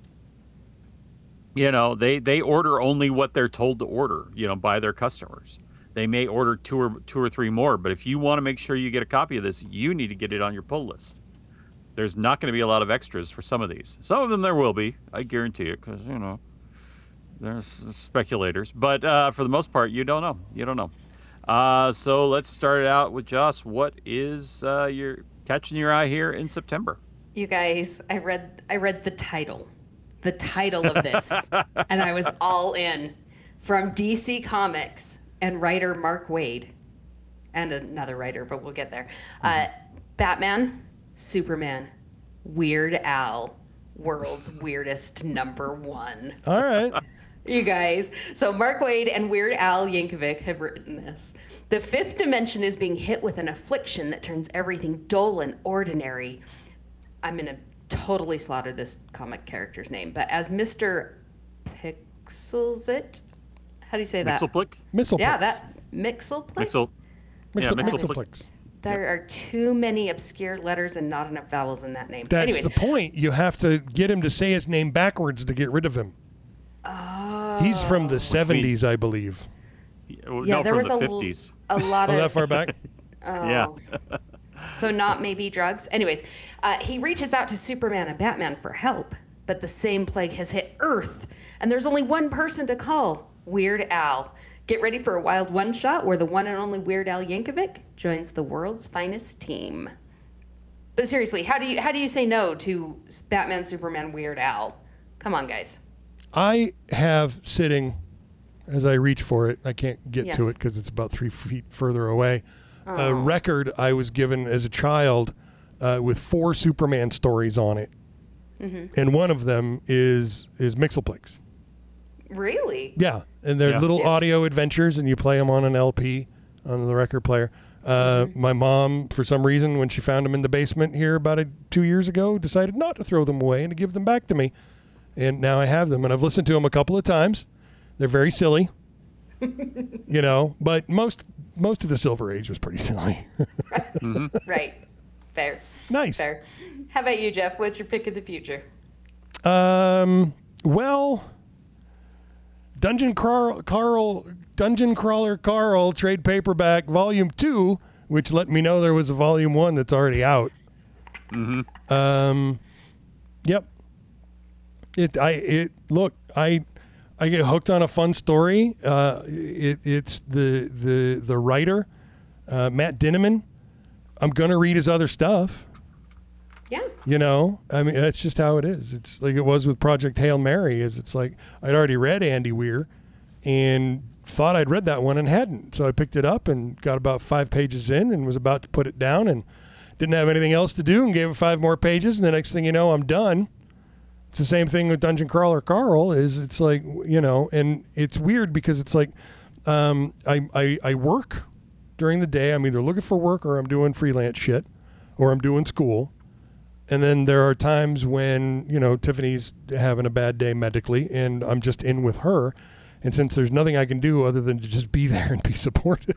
you know, they, they order only what they're told to order, you know, by their customers. They may order two or two or three more, but if you want to make sure you get a copy of this, you need to get it on your pull list. There's not going to be a lot of extras for some of these. Some of them there will be, I guarantee it, because, you know, there's speculators. But uh, for the most part, you don't know. You don't know. Uh, so let's start it out with Joss. What is uh, your catching your eye here in September? You guys, I read I read the title. The title of this. And I was all in. From D C Comics and writer Mark Waid. And another writer, but we'll get there. Uh, Batman, Superman, Weird Al, world's weirdest number one. All right. You guys. So Mark Waid and Weird Al Yankovic have written this. The fifth dimension is being hit with an affliction that turns everything dull and ordinary. I'm going to totally slaughter this comic character's name, but as Mister Pixelzit, how do you say that? Mixelplick? Mixelplix. Yeah, that Mixelplick? Mixel. Mixel- Yeah, Mixelplick. Mixelplix. There are too many obscure letters and not enough vowels in that name. That's Anyways, the point. You have to get him to say his name backwards to get rid of him. Oh. He's from the seventies, I believe. Yeah, no, there from was the a, fifties. a lot Oh, of that far back? Oh. Yeah. So not maybe drugs. Anyways, uh, he reaches out to Superman and Batman for help, but the same plague has hit Earth, and there's only one person to call, Weird Al. Get ready for a wild one-shot where the one and only Weird Al Yankovic joins the world's finest team. But seriously, how do you how do you say no to Batman, Superman, Weird Al? Come on, guys. I have sitting, as I reach for it, I can't get Yes. to it because it's about three feet further away, Oh. a record I was given as a child uh, with four Superman stories on it. Mm-hmm. And one of them is is Mixelplix. Really? Yeah, and they're Yeah. little Yes. audio adventures, and you play them on an L P on the record player. Uh, Mm-hmm. My mom, for some reason, when she found them in the basement here about a, two years ago, decided not to throw them away and to give them back to me. And now I have them, and I've listened to them a couple of times. They're very silly, you know, but most most of the Silver Age was pretty silly. Right. Fair. Nice. Fair. How about you, Jeff? What's your pick of the future? Um. Well, Dungeon Carl, Carl, Dungeon Crawler Carl trade paperback volume two, which let me know there was a volume one that's already out. Mm-hmm. Um. Yep. It. I. It. Look. I. I get hooked on a fun story. Uh. It. It's the the the writer, uh, Matt Dinneman. I'm gonna read his other stuff. Yeah. You know, I mean, that's just how it is. It's like it was with Project Hail Mary. Is it's like I'd already read Andy Weir, and thought I'd read that one and hadn't. So I picked it up and got about five pages in and was about to put it down and didn't have anything else to do and gave it five more pages. And the next thing you know, I'm done. It's the same thing with Dungeon Crawler Carl. Is it's like, you know, and it's weird because it's like Um, I, I I work during the day. I'm either looking for work or I'm doing freelance shit, or I'm doing school. And then there are times when, you know, Tiffany's having a bad day medically and I'm just in with her. And since there's nothing I can do other than to just be there and be supportive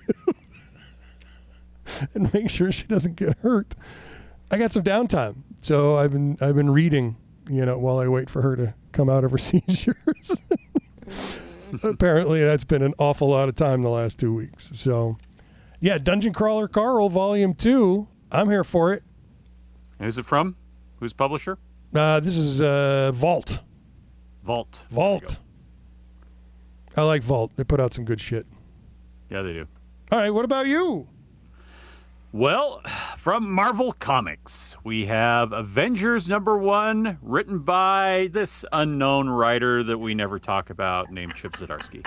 and make sure she doesn't get hurt, I got some downtime. So I've been I've been reading, you know, while I wait for her to come out of her seizures. Apparently that's been an awful lot of time the last two weeks. So, yeah, Dungeon Crawler Carl Volume two. I'm here for it. Who's it from? Who's publisher? Uh, this is uh, Vault. Vault. Vault. I like Vault. They put out some good shit. Yeah, they do. All right, what about you? Well, from Marvel Comics, we have Avengers number one, written by this unknown writer that we never talk about, named Chip Zdarsky.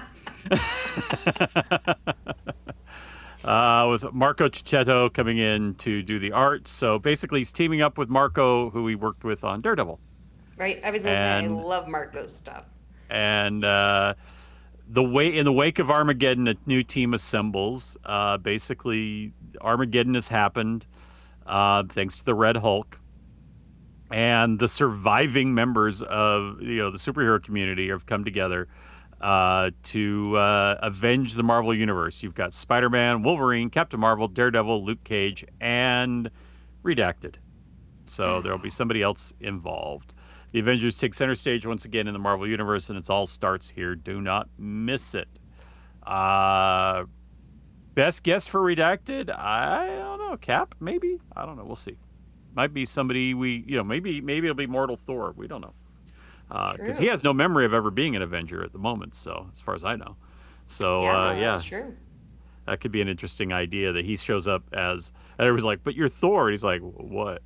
Uh, with Marco Cicchetto coming in to do the art. So basically he's teaming up with Marco, who he worked with on Daredevil. Right. I was going to say, I And- love Marco's stuff. And uh, the way in the wake of Armageddon, a new team assembles. Uh, basically, Armageddon has happened uh, thanks to the Red Hulk. And the surviving members of you know the superhero community have come together uh, to uh, avenge the Marvel Universe. You've got Spider-Man, Wolverine, Captain Marvel, Daredevil, Luke Cage, and Redacted. So there'll be somebody else involved. The Avengers take center stage once again in the Marvel Universe, and it all starts here. Do not miss it. Uh, best guess for Redacted? I don't know. Cap? Maybe? I don't know. We'll see. Might be somebody we, you know, maybe maybe it'll be Mortal Thor. We don't know. Because uh, he has no memory of ever being an Avenger at the moment, so as far as I know. So, yeah, uh, no, yeah. that's true. That could be an interesting idea that he shows up as, and everybody's like, but you're Thor. And he's like, what?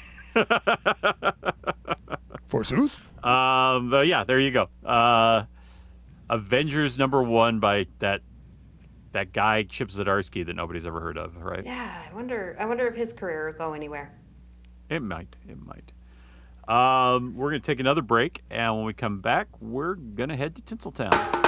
Forsooth? Um, but yeah, there you go. Uh, Avengers number one by that that guy, Chip Zdarsky, that nobody's ever heard of, right? Yeah, I wonder. I wonder if his career will go anywhere. It might. It might. Um, we're going to take another break, and when we come back, we're going to head to Tinseltown.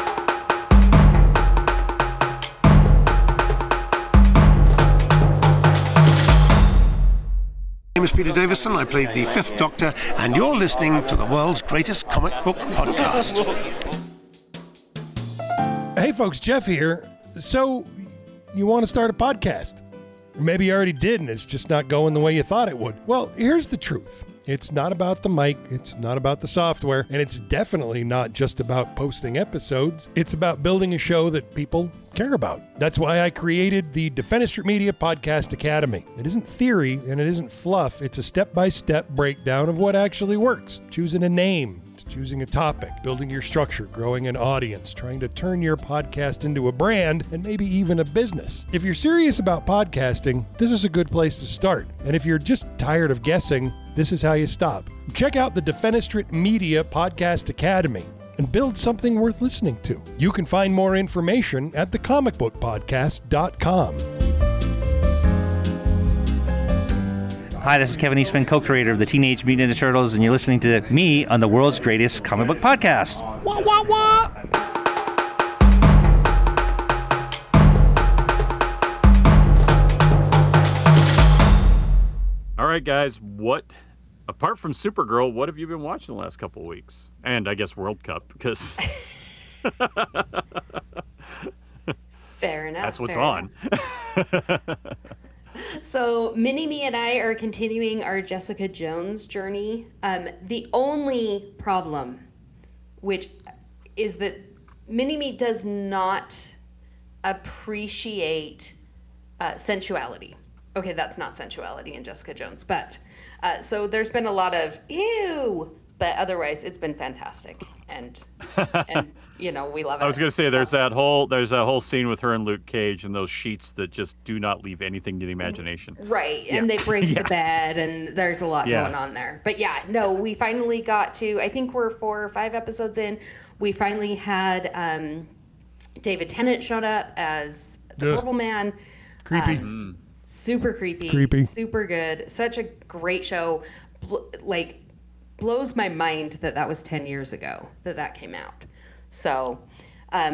My name is Peter Davison. I played the Fifth Doctor, and you're listening to the world's greatest comic book podcast. Hey, folks, Jeff here. So, you want to start a podcast? Maybe you already did, and it's just not going the way you thought it would. Well, here's the truth. It's not about the mic, it's not about the software, and it's definitely not just about posting episodes. It's about building a show that people care about. That's why I created the Defenestrate Media Podcast Academy. It isn't theory, and it isn't fluff. It's a step-by-step breakdown of what actually works. Choosing a name, choosing a topic, building your structure, growing an audience, trying to turn your podcast into a brand, and maybe even a business. If you're serious about podcasting, this is a good place to start. And if you're just tired of guessing, this is how you stop. Check out the Defenestrate Media Podcast Academy and build something worth listening to. You can find more information at the comic book podcast dot com. Hi, this is Kevin Eastman, co-creator of the Teenage Mutant Ninja Turtles, and you're listening to me on the world's greatest comic book podcast. Wah, wah, wah. All right, guys, what, apart from Supergirl, what have you been watching the last couple of weeks? And I guess World Cup, because Fair enough. that's what's fair on. enough. So, Mini-Me and I are continuing our Jessica Jones journey. Um, the only problem, which is that Mini-Me does not appreciate uh, sensuality. Okay, that's not sensuality in Jessica Jones, but uh, so there's been a lot of ew, but otherwise it's been fantastic, and and you know we love it. I was going to say so. there's that whole there's that whole scene with her and Luke Cage and those sheets that just do not leave anything to the imagination. Right, and Yeah. they break Yeah. the bed, and there's a lot Yeah. going on there. But yeah, no, we finally got to, I think we're four or five episodes in, we finally had um, David Tennant showed up as the Ugh. Purple Man. Creepy. Um, super creepy. Creepy. Super good. Such a great show. Bl- like, blows my mind that that was ten years ago that that came out. So, um,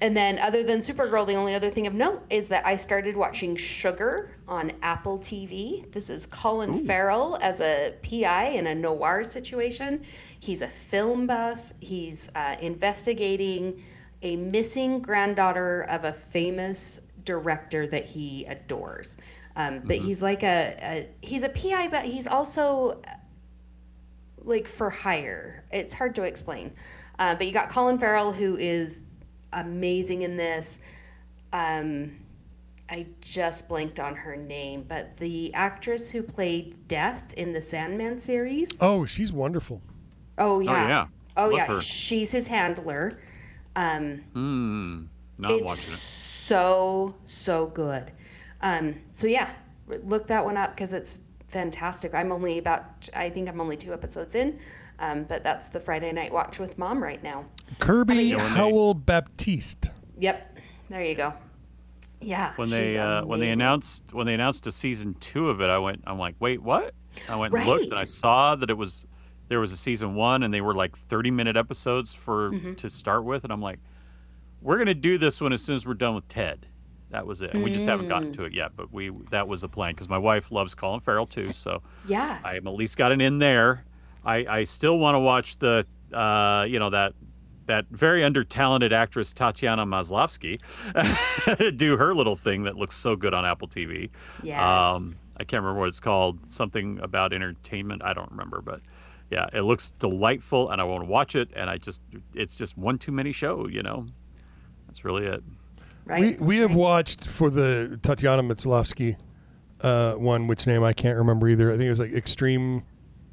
And then other than Supergirl, the only other thing of note is that I started watching Sugar on Apple T V. This is Colin Ooh. Farrell as a P I in a noir situation. He's a film buff. He's uh, investigating a missing granddaughter of a famous director that he adores. Um, but mm-hmm. he's like a, a, he's a P I, but he's also like for hire. It's hard to explain. Uh, but you got Colin Farrell, who is amazing in this. Um, I just blanked on her name, but the actress who played Death in the Sandman series. Oh, she's wonderful. Oh yeah. Oh yeah. Oh Love yeah. her. She's his handler. Um, mm, not it's watching it. so so good. Um, so yeah, look that one up because it's fantastic. I'm only about, I think I'm only two episodes in, um, but that's the Friday night watch with Mom right now. Kirby Howell Baptiste. Yep, there you go. Yeah, when they uh, when they announced when they announced a season two of it, I went, I'm like, wait, what? I went and right. looked, and I saw that it was there was a season one, and they were like thirty minute episodes for mm-hmm. to start with, and I'm like, we're gonna do this one as soon as we're done with Ted. That was it. And we just haven't gotten to it yet, but we that was the plan because my wife loves Colin Farrell too. So yeah, I at least got it in there. I, I still want to watch the uh, you know that that very under talented actress Tatiana Maslowski do her little thing that looks so good on Apple T V. Yes. Um, I can't remember what it's called. Something about entertainment. I don't remember, but yeah, it looks delightful, and I want to watch it. And I just it's just one too many show. You know, that's really it. Right. We we have watched for the Tatiana Maslowski uh, one, which name I can't remember either. I think it was like Extreme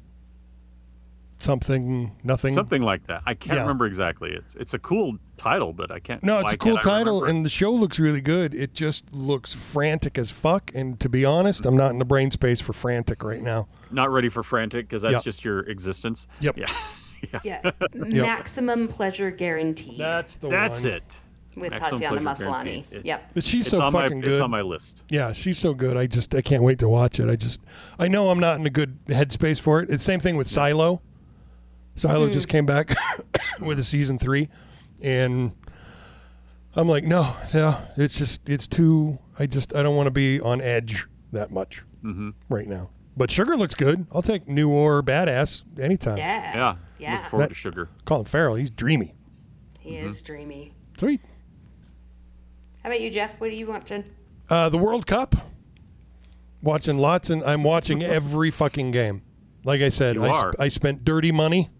something, nothing. Something like that. I can't yeah. remember exactly. It's it's a cool title, but I can't. No, it's why a cool can't I title, remember? and the show looks really good. It just looks frantic as fuck, and to be honest, I'm not in the brain space for frantic right now. Not ready for frantic because that's Yep. just your existence. Yep. Yeah. yeah. Yeah, maximum pleasure guaranteed. That's the That's one. it. With Maximum Tatiana pleasure Maslany. guaranteed. It- Yep. But she's It's so on fucking my, good. It's on my list. Yeah, she's so good. I just I can't wait to watch it. I just I know I'm not in a good headspace for it. It's same thing with Silo. Silo Hmm. just came back with a season three, and I'm like, no, no, it's just it's too. I just I don't want to be on edge that much Mm-hmm. right now. But Sugar looks good. I'll take new or badass anytime. Yeah. Yeah. Yeah. Look forward That- to Sugar. Colin Farrell, he's dreamy. He is dreamy. Sweet. How about you, Jeff? What are you watching? Uh, the World Cup. Watching lots, and I'm watching every fucking game. Like I said, You I, are. sp- I spent dirty money,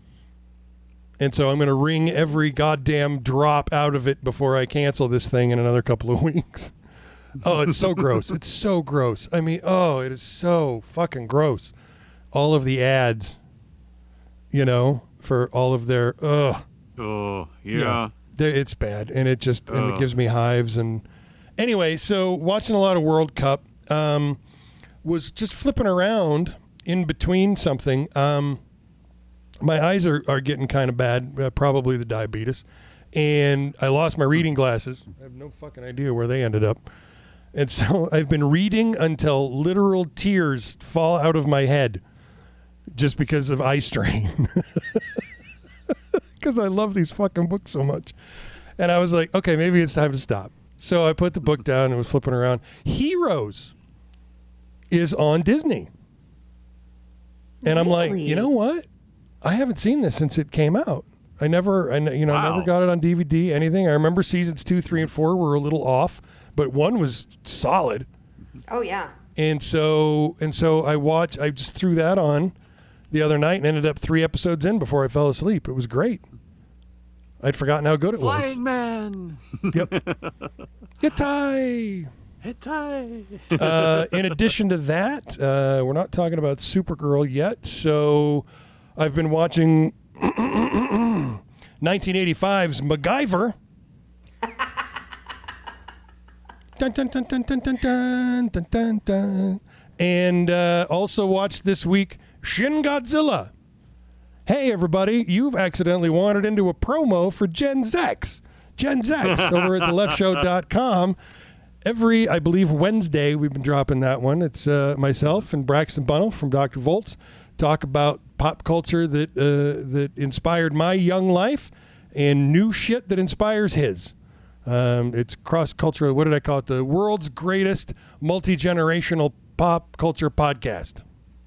and so I'm going to wring every goddamn drop out of it before I cancel this thing in another couple of weeks. Oh, it's so gross. It's so gross. I mean, oh, it is so fucking gross. All of the ads, you know, for all of their, ugh. Oh, yeah. They're- It's bad, and it just and it Ugh. gives me hives. And anyway, so watching a lot of World Cup, um, was just flipping around in between something. Um, my eyes are, are getting kind of bad, uh, probably the diabetes, and I lost my reading glasses. I have no fucking idea where they ended up. And so I've been reading until literal tears fall out of my head just because of eye strain. Because I love these fucking books so much. And I was like, okay, maybe it's time to stop. So I put the book down and was flipping around. Heroes is on Disney. And I'm like, you know what? I haven't seen this since it came out. I never, I, ne- you know, I Wow. never got it on D V D, anything. I remember seasons two, three, and four were a little off, but one was solid. Oh, yeah. And so, and so I watched, I just threw that on the other night and ended up three episodes in before I fell asleep. It was great. I'd forgotten how good it Flying was. Man. Yep. Hitai. Hitai. uh, in addition to that, uh, we're not talking about Supergirl yet. So I've been watching nineteen eighty-five's MacGyver. Dun, dun, dun, dun, dun, dun, dun, dun, dun, dun. And uh, also watched this week Shin Godzilla. Hey, everybody, you've accidentally wandered into a promo for Gen Zex. Gen Zex over at the left show dot com. Every, I believe, Wednesday, we've been dropping that one. It's uh, myself and Braxton Bunnell from Doctor Volts talk about pop culture that uh, that inspired my young life and new shit that inspires his. Um, it's cross-cultural. What did I call it? The world's greatest multi-generational pop culture podcast.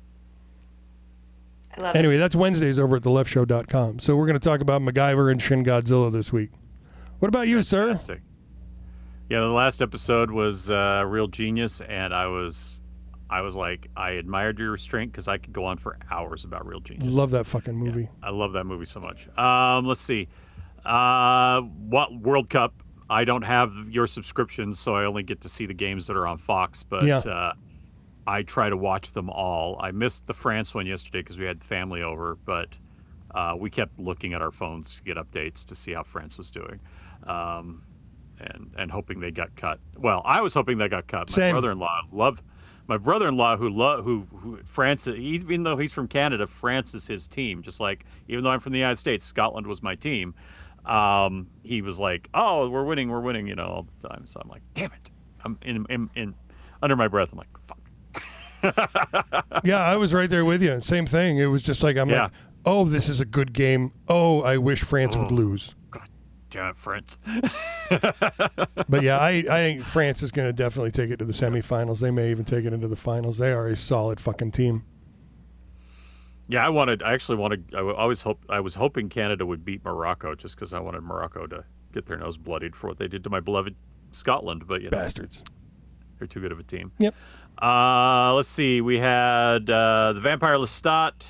I love anyway, it. that's Wednesdays over at the left show dot com. So we're going to talk about MacGyver and Shin Godzilla this week. What about you, Fantastic. sir? Yeah, the last episode was uh, real genius, and I was, I was like, I admired your restraint because I could go on for hours about Real Genius. Love that fucking movie. Yeah, I love that movie so much. Um, let's see, uh, what World Cup? I don't have your subscriptions, so I only get to see the games that are on Fox. But Yeah. uh, I try to watch them all. I missed the France one yesterday because we had the family over, but uh, we kept looking at our phones to get updates to see how France was doing. Um, and and hoping they got cut. Well, I was hoping they got cut. My Same. brother-in-law loved my brother-in-law who lo- who who France. Even though he's from Canada, France is his team. Just like even though I'm from the United States, Scotland was my team. Um, he was like, "Oh, we're winning, we're winning," you know, all the time. So I'm like, "Damn it!" I'm in in, in under my breath. I'm like, "Fuck." Yeah, I was right there with you. Same thing. It was just like I'm Yeah. like, oh, this is a good game. Oh, I wish France would Oh. lose. Damn it, France. But yeah, I, I think France is going to definitely take it to the semifinals. They may even take it into the finals. They are a solid fucking team. Yeah, I wanted. I actually wanted. I always hope. I was hoping Canada would beat Morocco, just because I wanted Morocco to get their nose bloodied for what they did to my beloved Scotland. But you know, Bastards. They're too good of a team. Yep. Uh, let's see. We had uh, the Vampire Lestat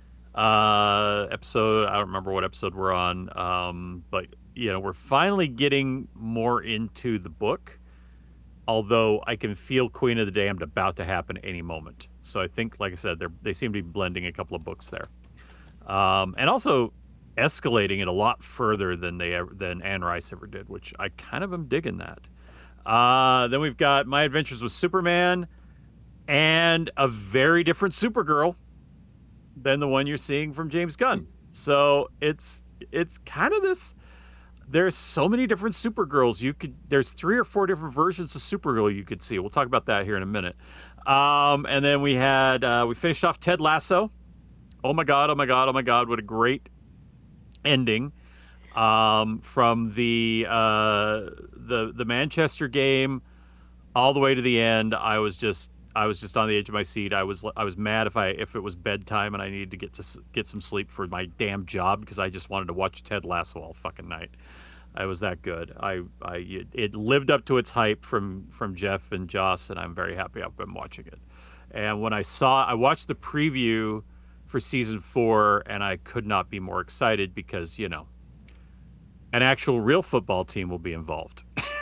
uh, episode. I don't remember what episode we're on, um, but you know, we're finally getting more into the book. Although I can feel Queen of the Damned about to happen any moment. So I think, like I said, they they seem to be blending a couple of books there, um, and also escalating it a lot further than they ever, than Anne Rice ever did, which I kind of am digging that. Uh, then we've got My Adventures with Superman, and a very different Supergirl than the one you're seeing from James Gunn. So it's it's kind of this. There's so many different Supergirls. You could there's three or four different versions of Supergirl you could see. We'll talk about that here in a minute. Um, and then we had uh, we finished off Ted Lasso. Oh my god! Oh my god! Oh my god! What a great ending um, from the uh, the the Manchester game all the way to the end. I was just I was just on the edge of my seat. I was I was mad if I if it was bedtime and I needed to get to s- get some sleep for my damn job because I just wanted to watch Ted Lasso all fucking night. I was that good. I, I it lived up to its hype from from Jeff and Joss, and I'm very happy I've been watching it. And when I saw, I watched the preview for season four, and I could not be more excited because you know, an actual real football team will be involved.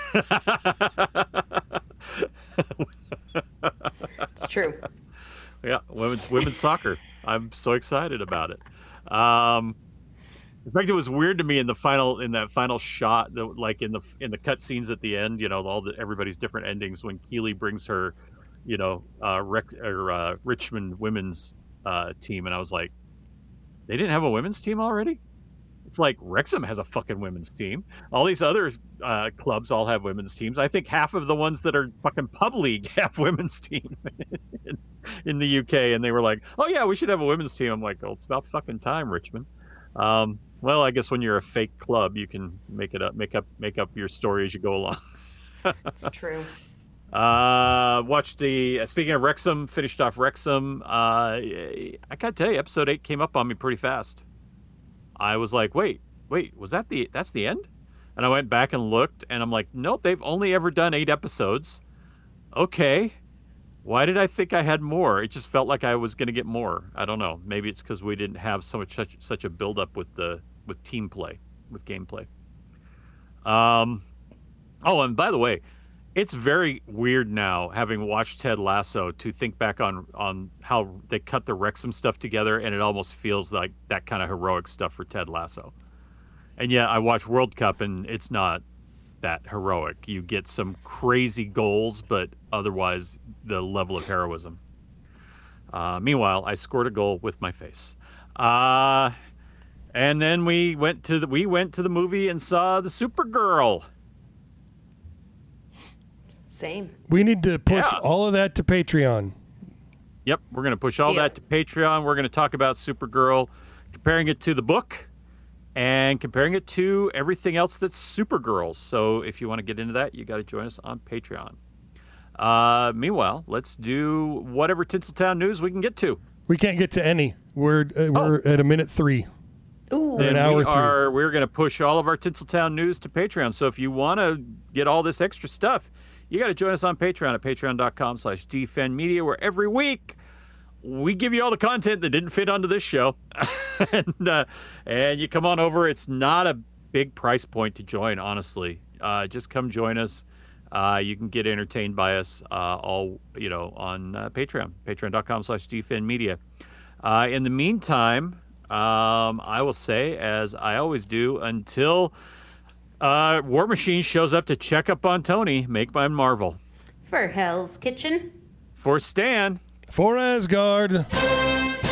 It's true. Yeah, women's women's soccer. I'm so excited about it. Um, in fact, it was weird to me in the final in that final shot, the, like in the in the cut scenes at the end. You know, all the everybody's different endings when Keely brings her, you know, uh, rec, or, uh, Richmond women's uh, team, and I was like, they didn't have a women's team already. It's like Wrexham has a fucking women's team. All these other uh, clubs all have women's teams. I think half of the ones that are fucking pub league have women's teams in, in the U K. And they were like, "Oh yeah, we should have a women's team." I'm like, "Oh, it's about fucking time, Richmond." Um, well, I guess when you're a fake club, you can make it up, make up, make up your story as you go along. It's true. Uh, watched the. Uh, speaking of Wrexham, finished off Wrexham. Uh, I gotta tell you, episode eight came up on me pretty fast. I was like, wait, wait, was that the, that's the end? And I went back and looked, and I'm like, nope, they've only ever done eight episodes. Okay. Why did I think I had more? It just felt like I was going to get more. I don't know. Maybe it's because we didn't have so much, such, such a buildup with the, with team play, with gameplay. Um, oh, and by the way, it's very weird now, having watched Ted Lasso, to think back on on how they cut the Wrexham stuff together, and it almost feels like that kind of heroic stuff for Ted Lasso. And yet, I watch World Cup, and it's not that heroic. You get some crazy goals, but otherwise, the level of heroism. Uh, meanwhile, I scored a goal with my face. Uh, and then we went to the we went to the movie and saw the Supergirl. Same. We need to push Yeah. all of that to Patreon. Yep, we're going to push all Yeah. that to Patreon. We're going to talk about Supergirl, comparing it to the book, and comparing it to everything else that's Supergirls. So if you want to get into that, you got to join us on Patreon. Uh, meanwhile, let's do whatever Tinseltown news we can get to. We can't get to any. We're uh, we're Oh. at a minute three. Ooh. An Then hour we three. are we're going to push all of our Tinseltown news to Patreon. So if you want to get all this extra stuff, you got to join us on Patreon at patreon.com slash defendmedia, where every week we give you all the content that didn't fit onto this show. and, uh, and you come on over. It's not a big price point to join, honestly. Uh, just come join us. Uh, you can get entertained by us uh, all, you know, on uh, Patreon, patreon.com slash defendmedia. Uh, in the meantime, um, I will say, as I always do, until uh, War Machine shows up to check up on Tony, make my marvel. For Hell's Kitchen. For Stan. For Asgard.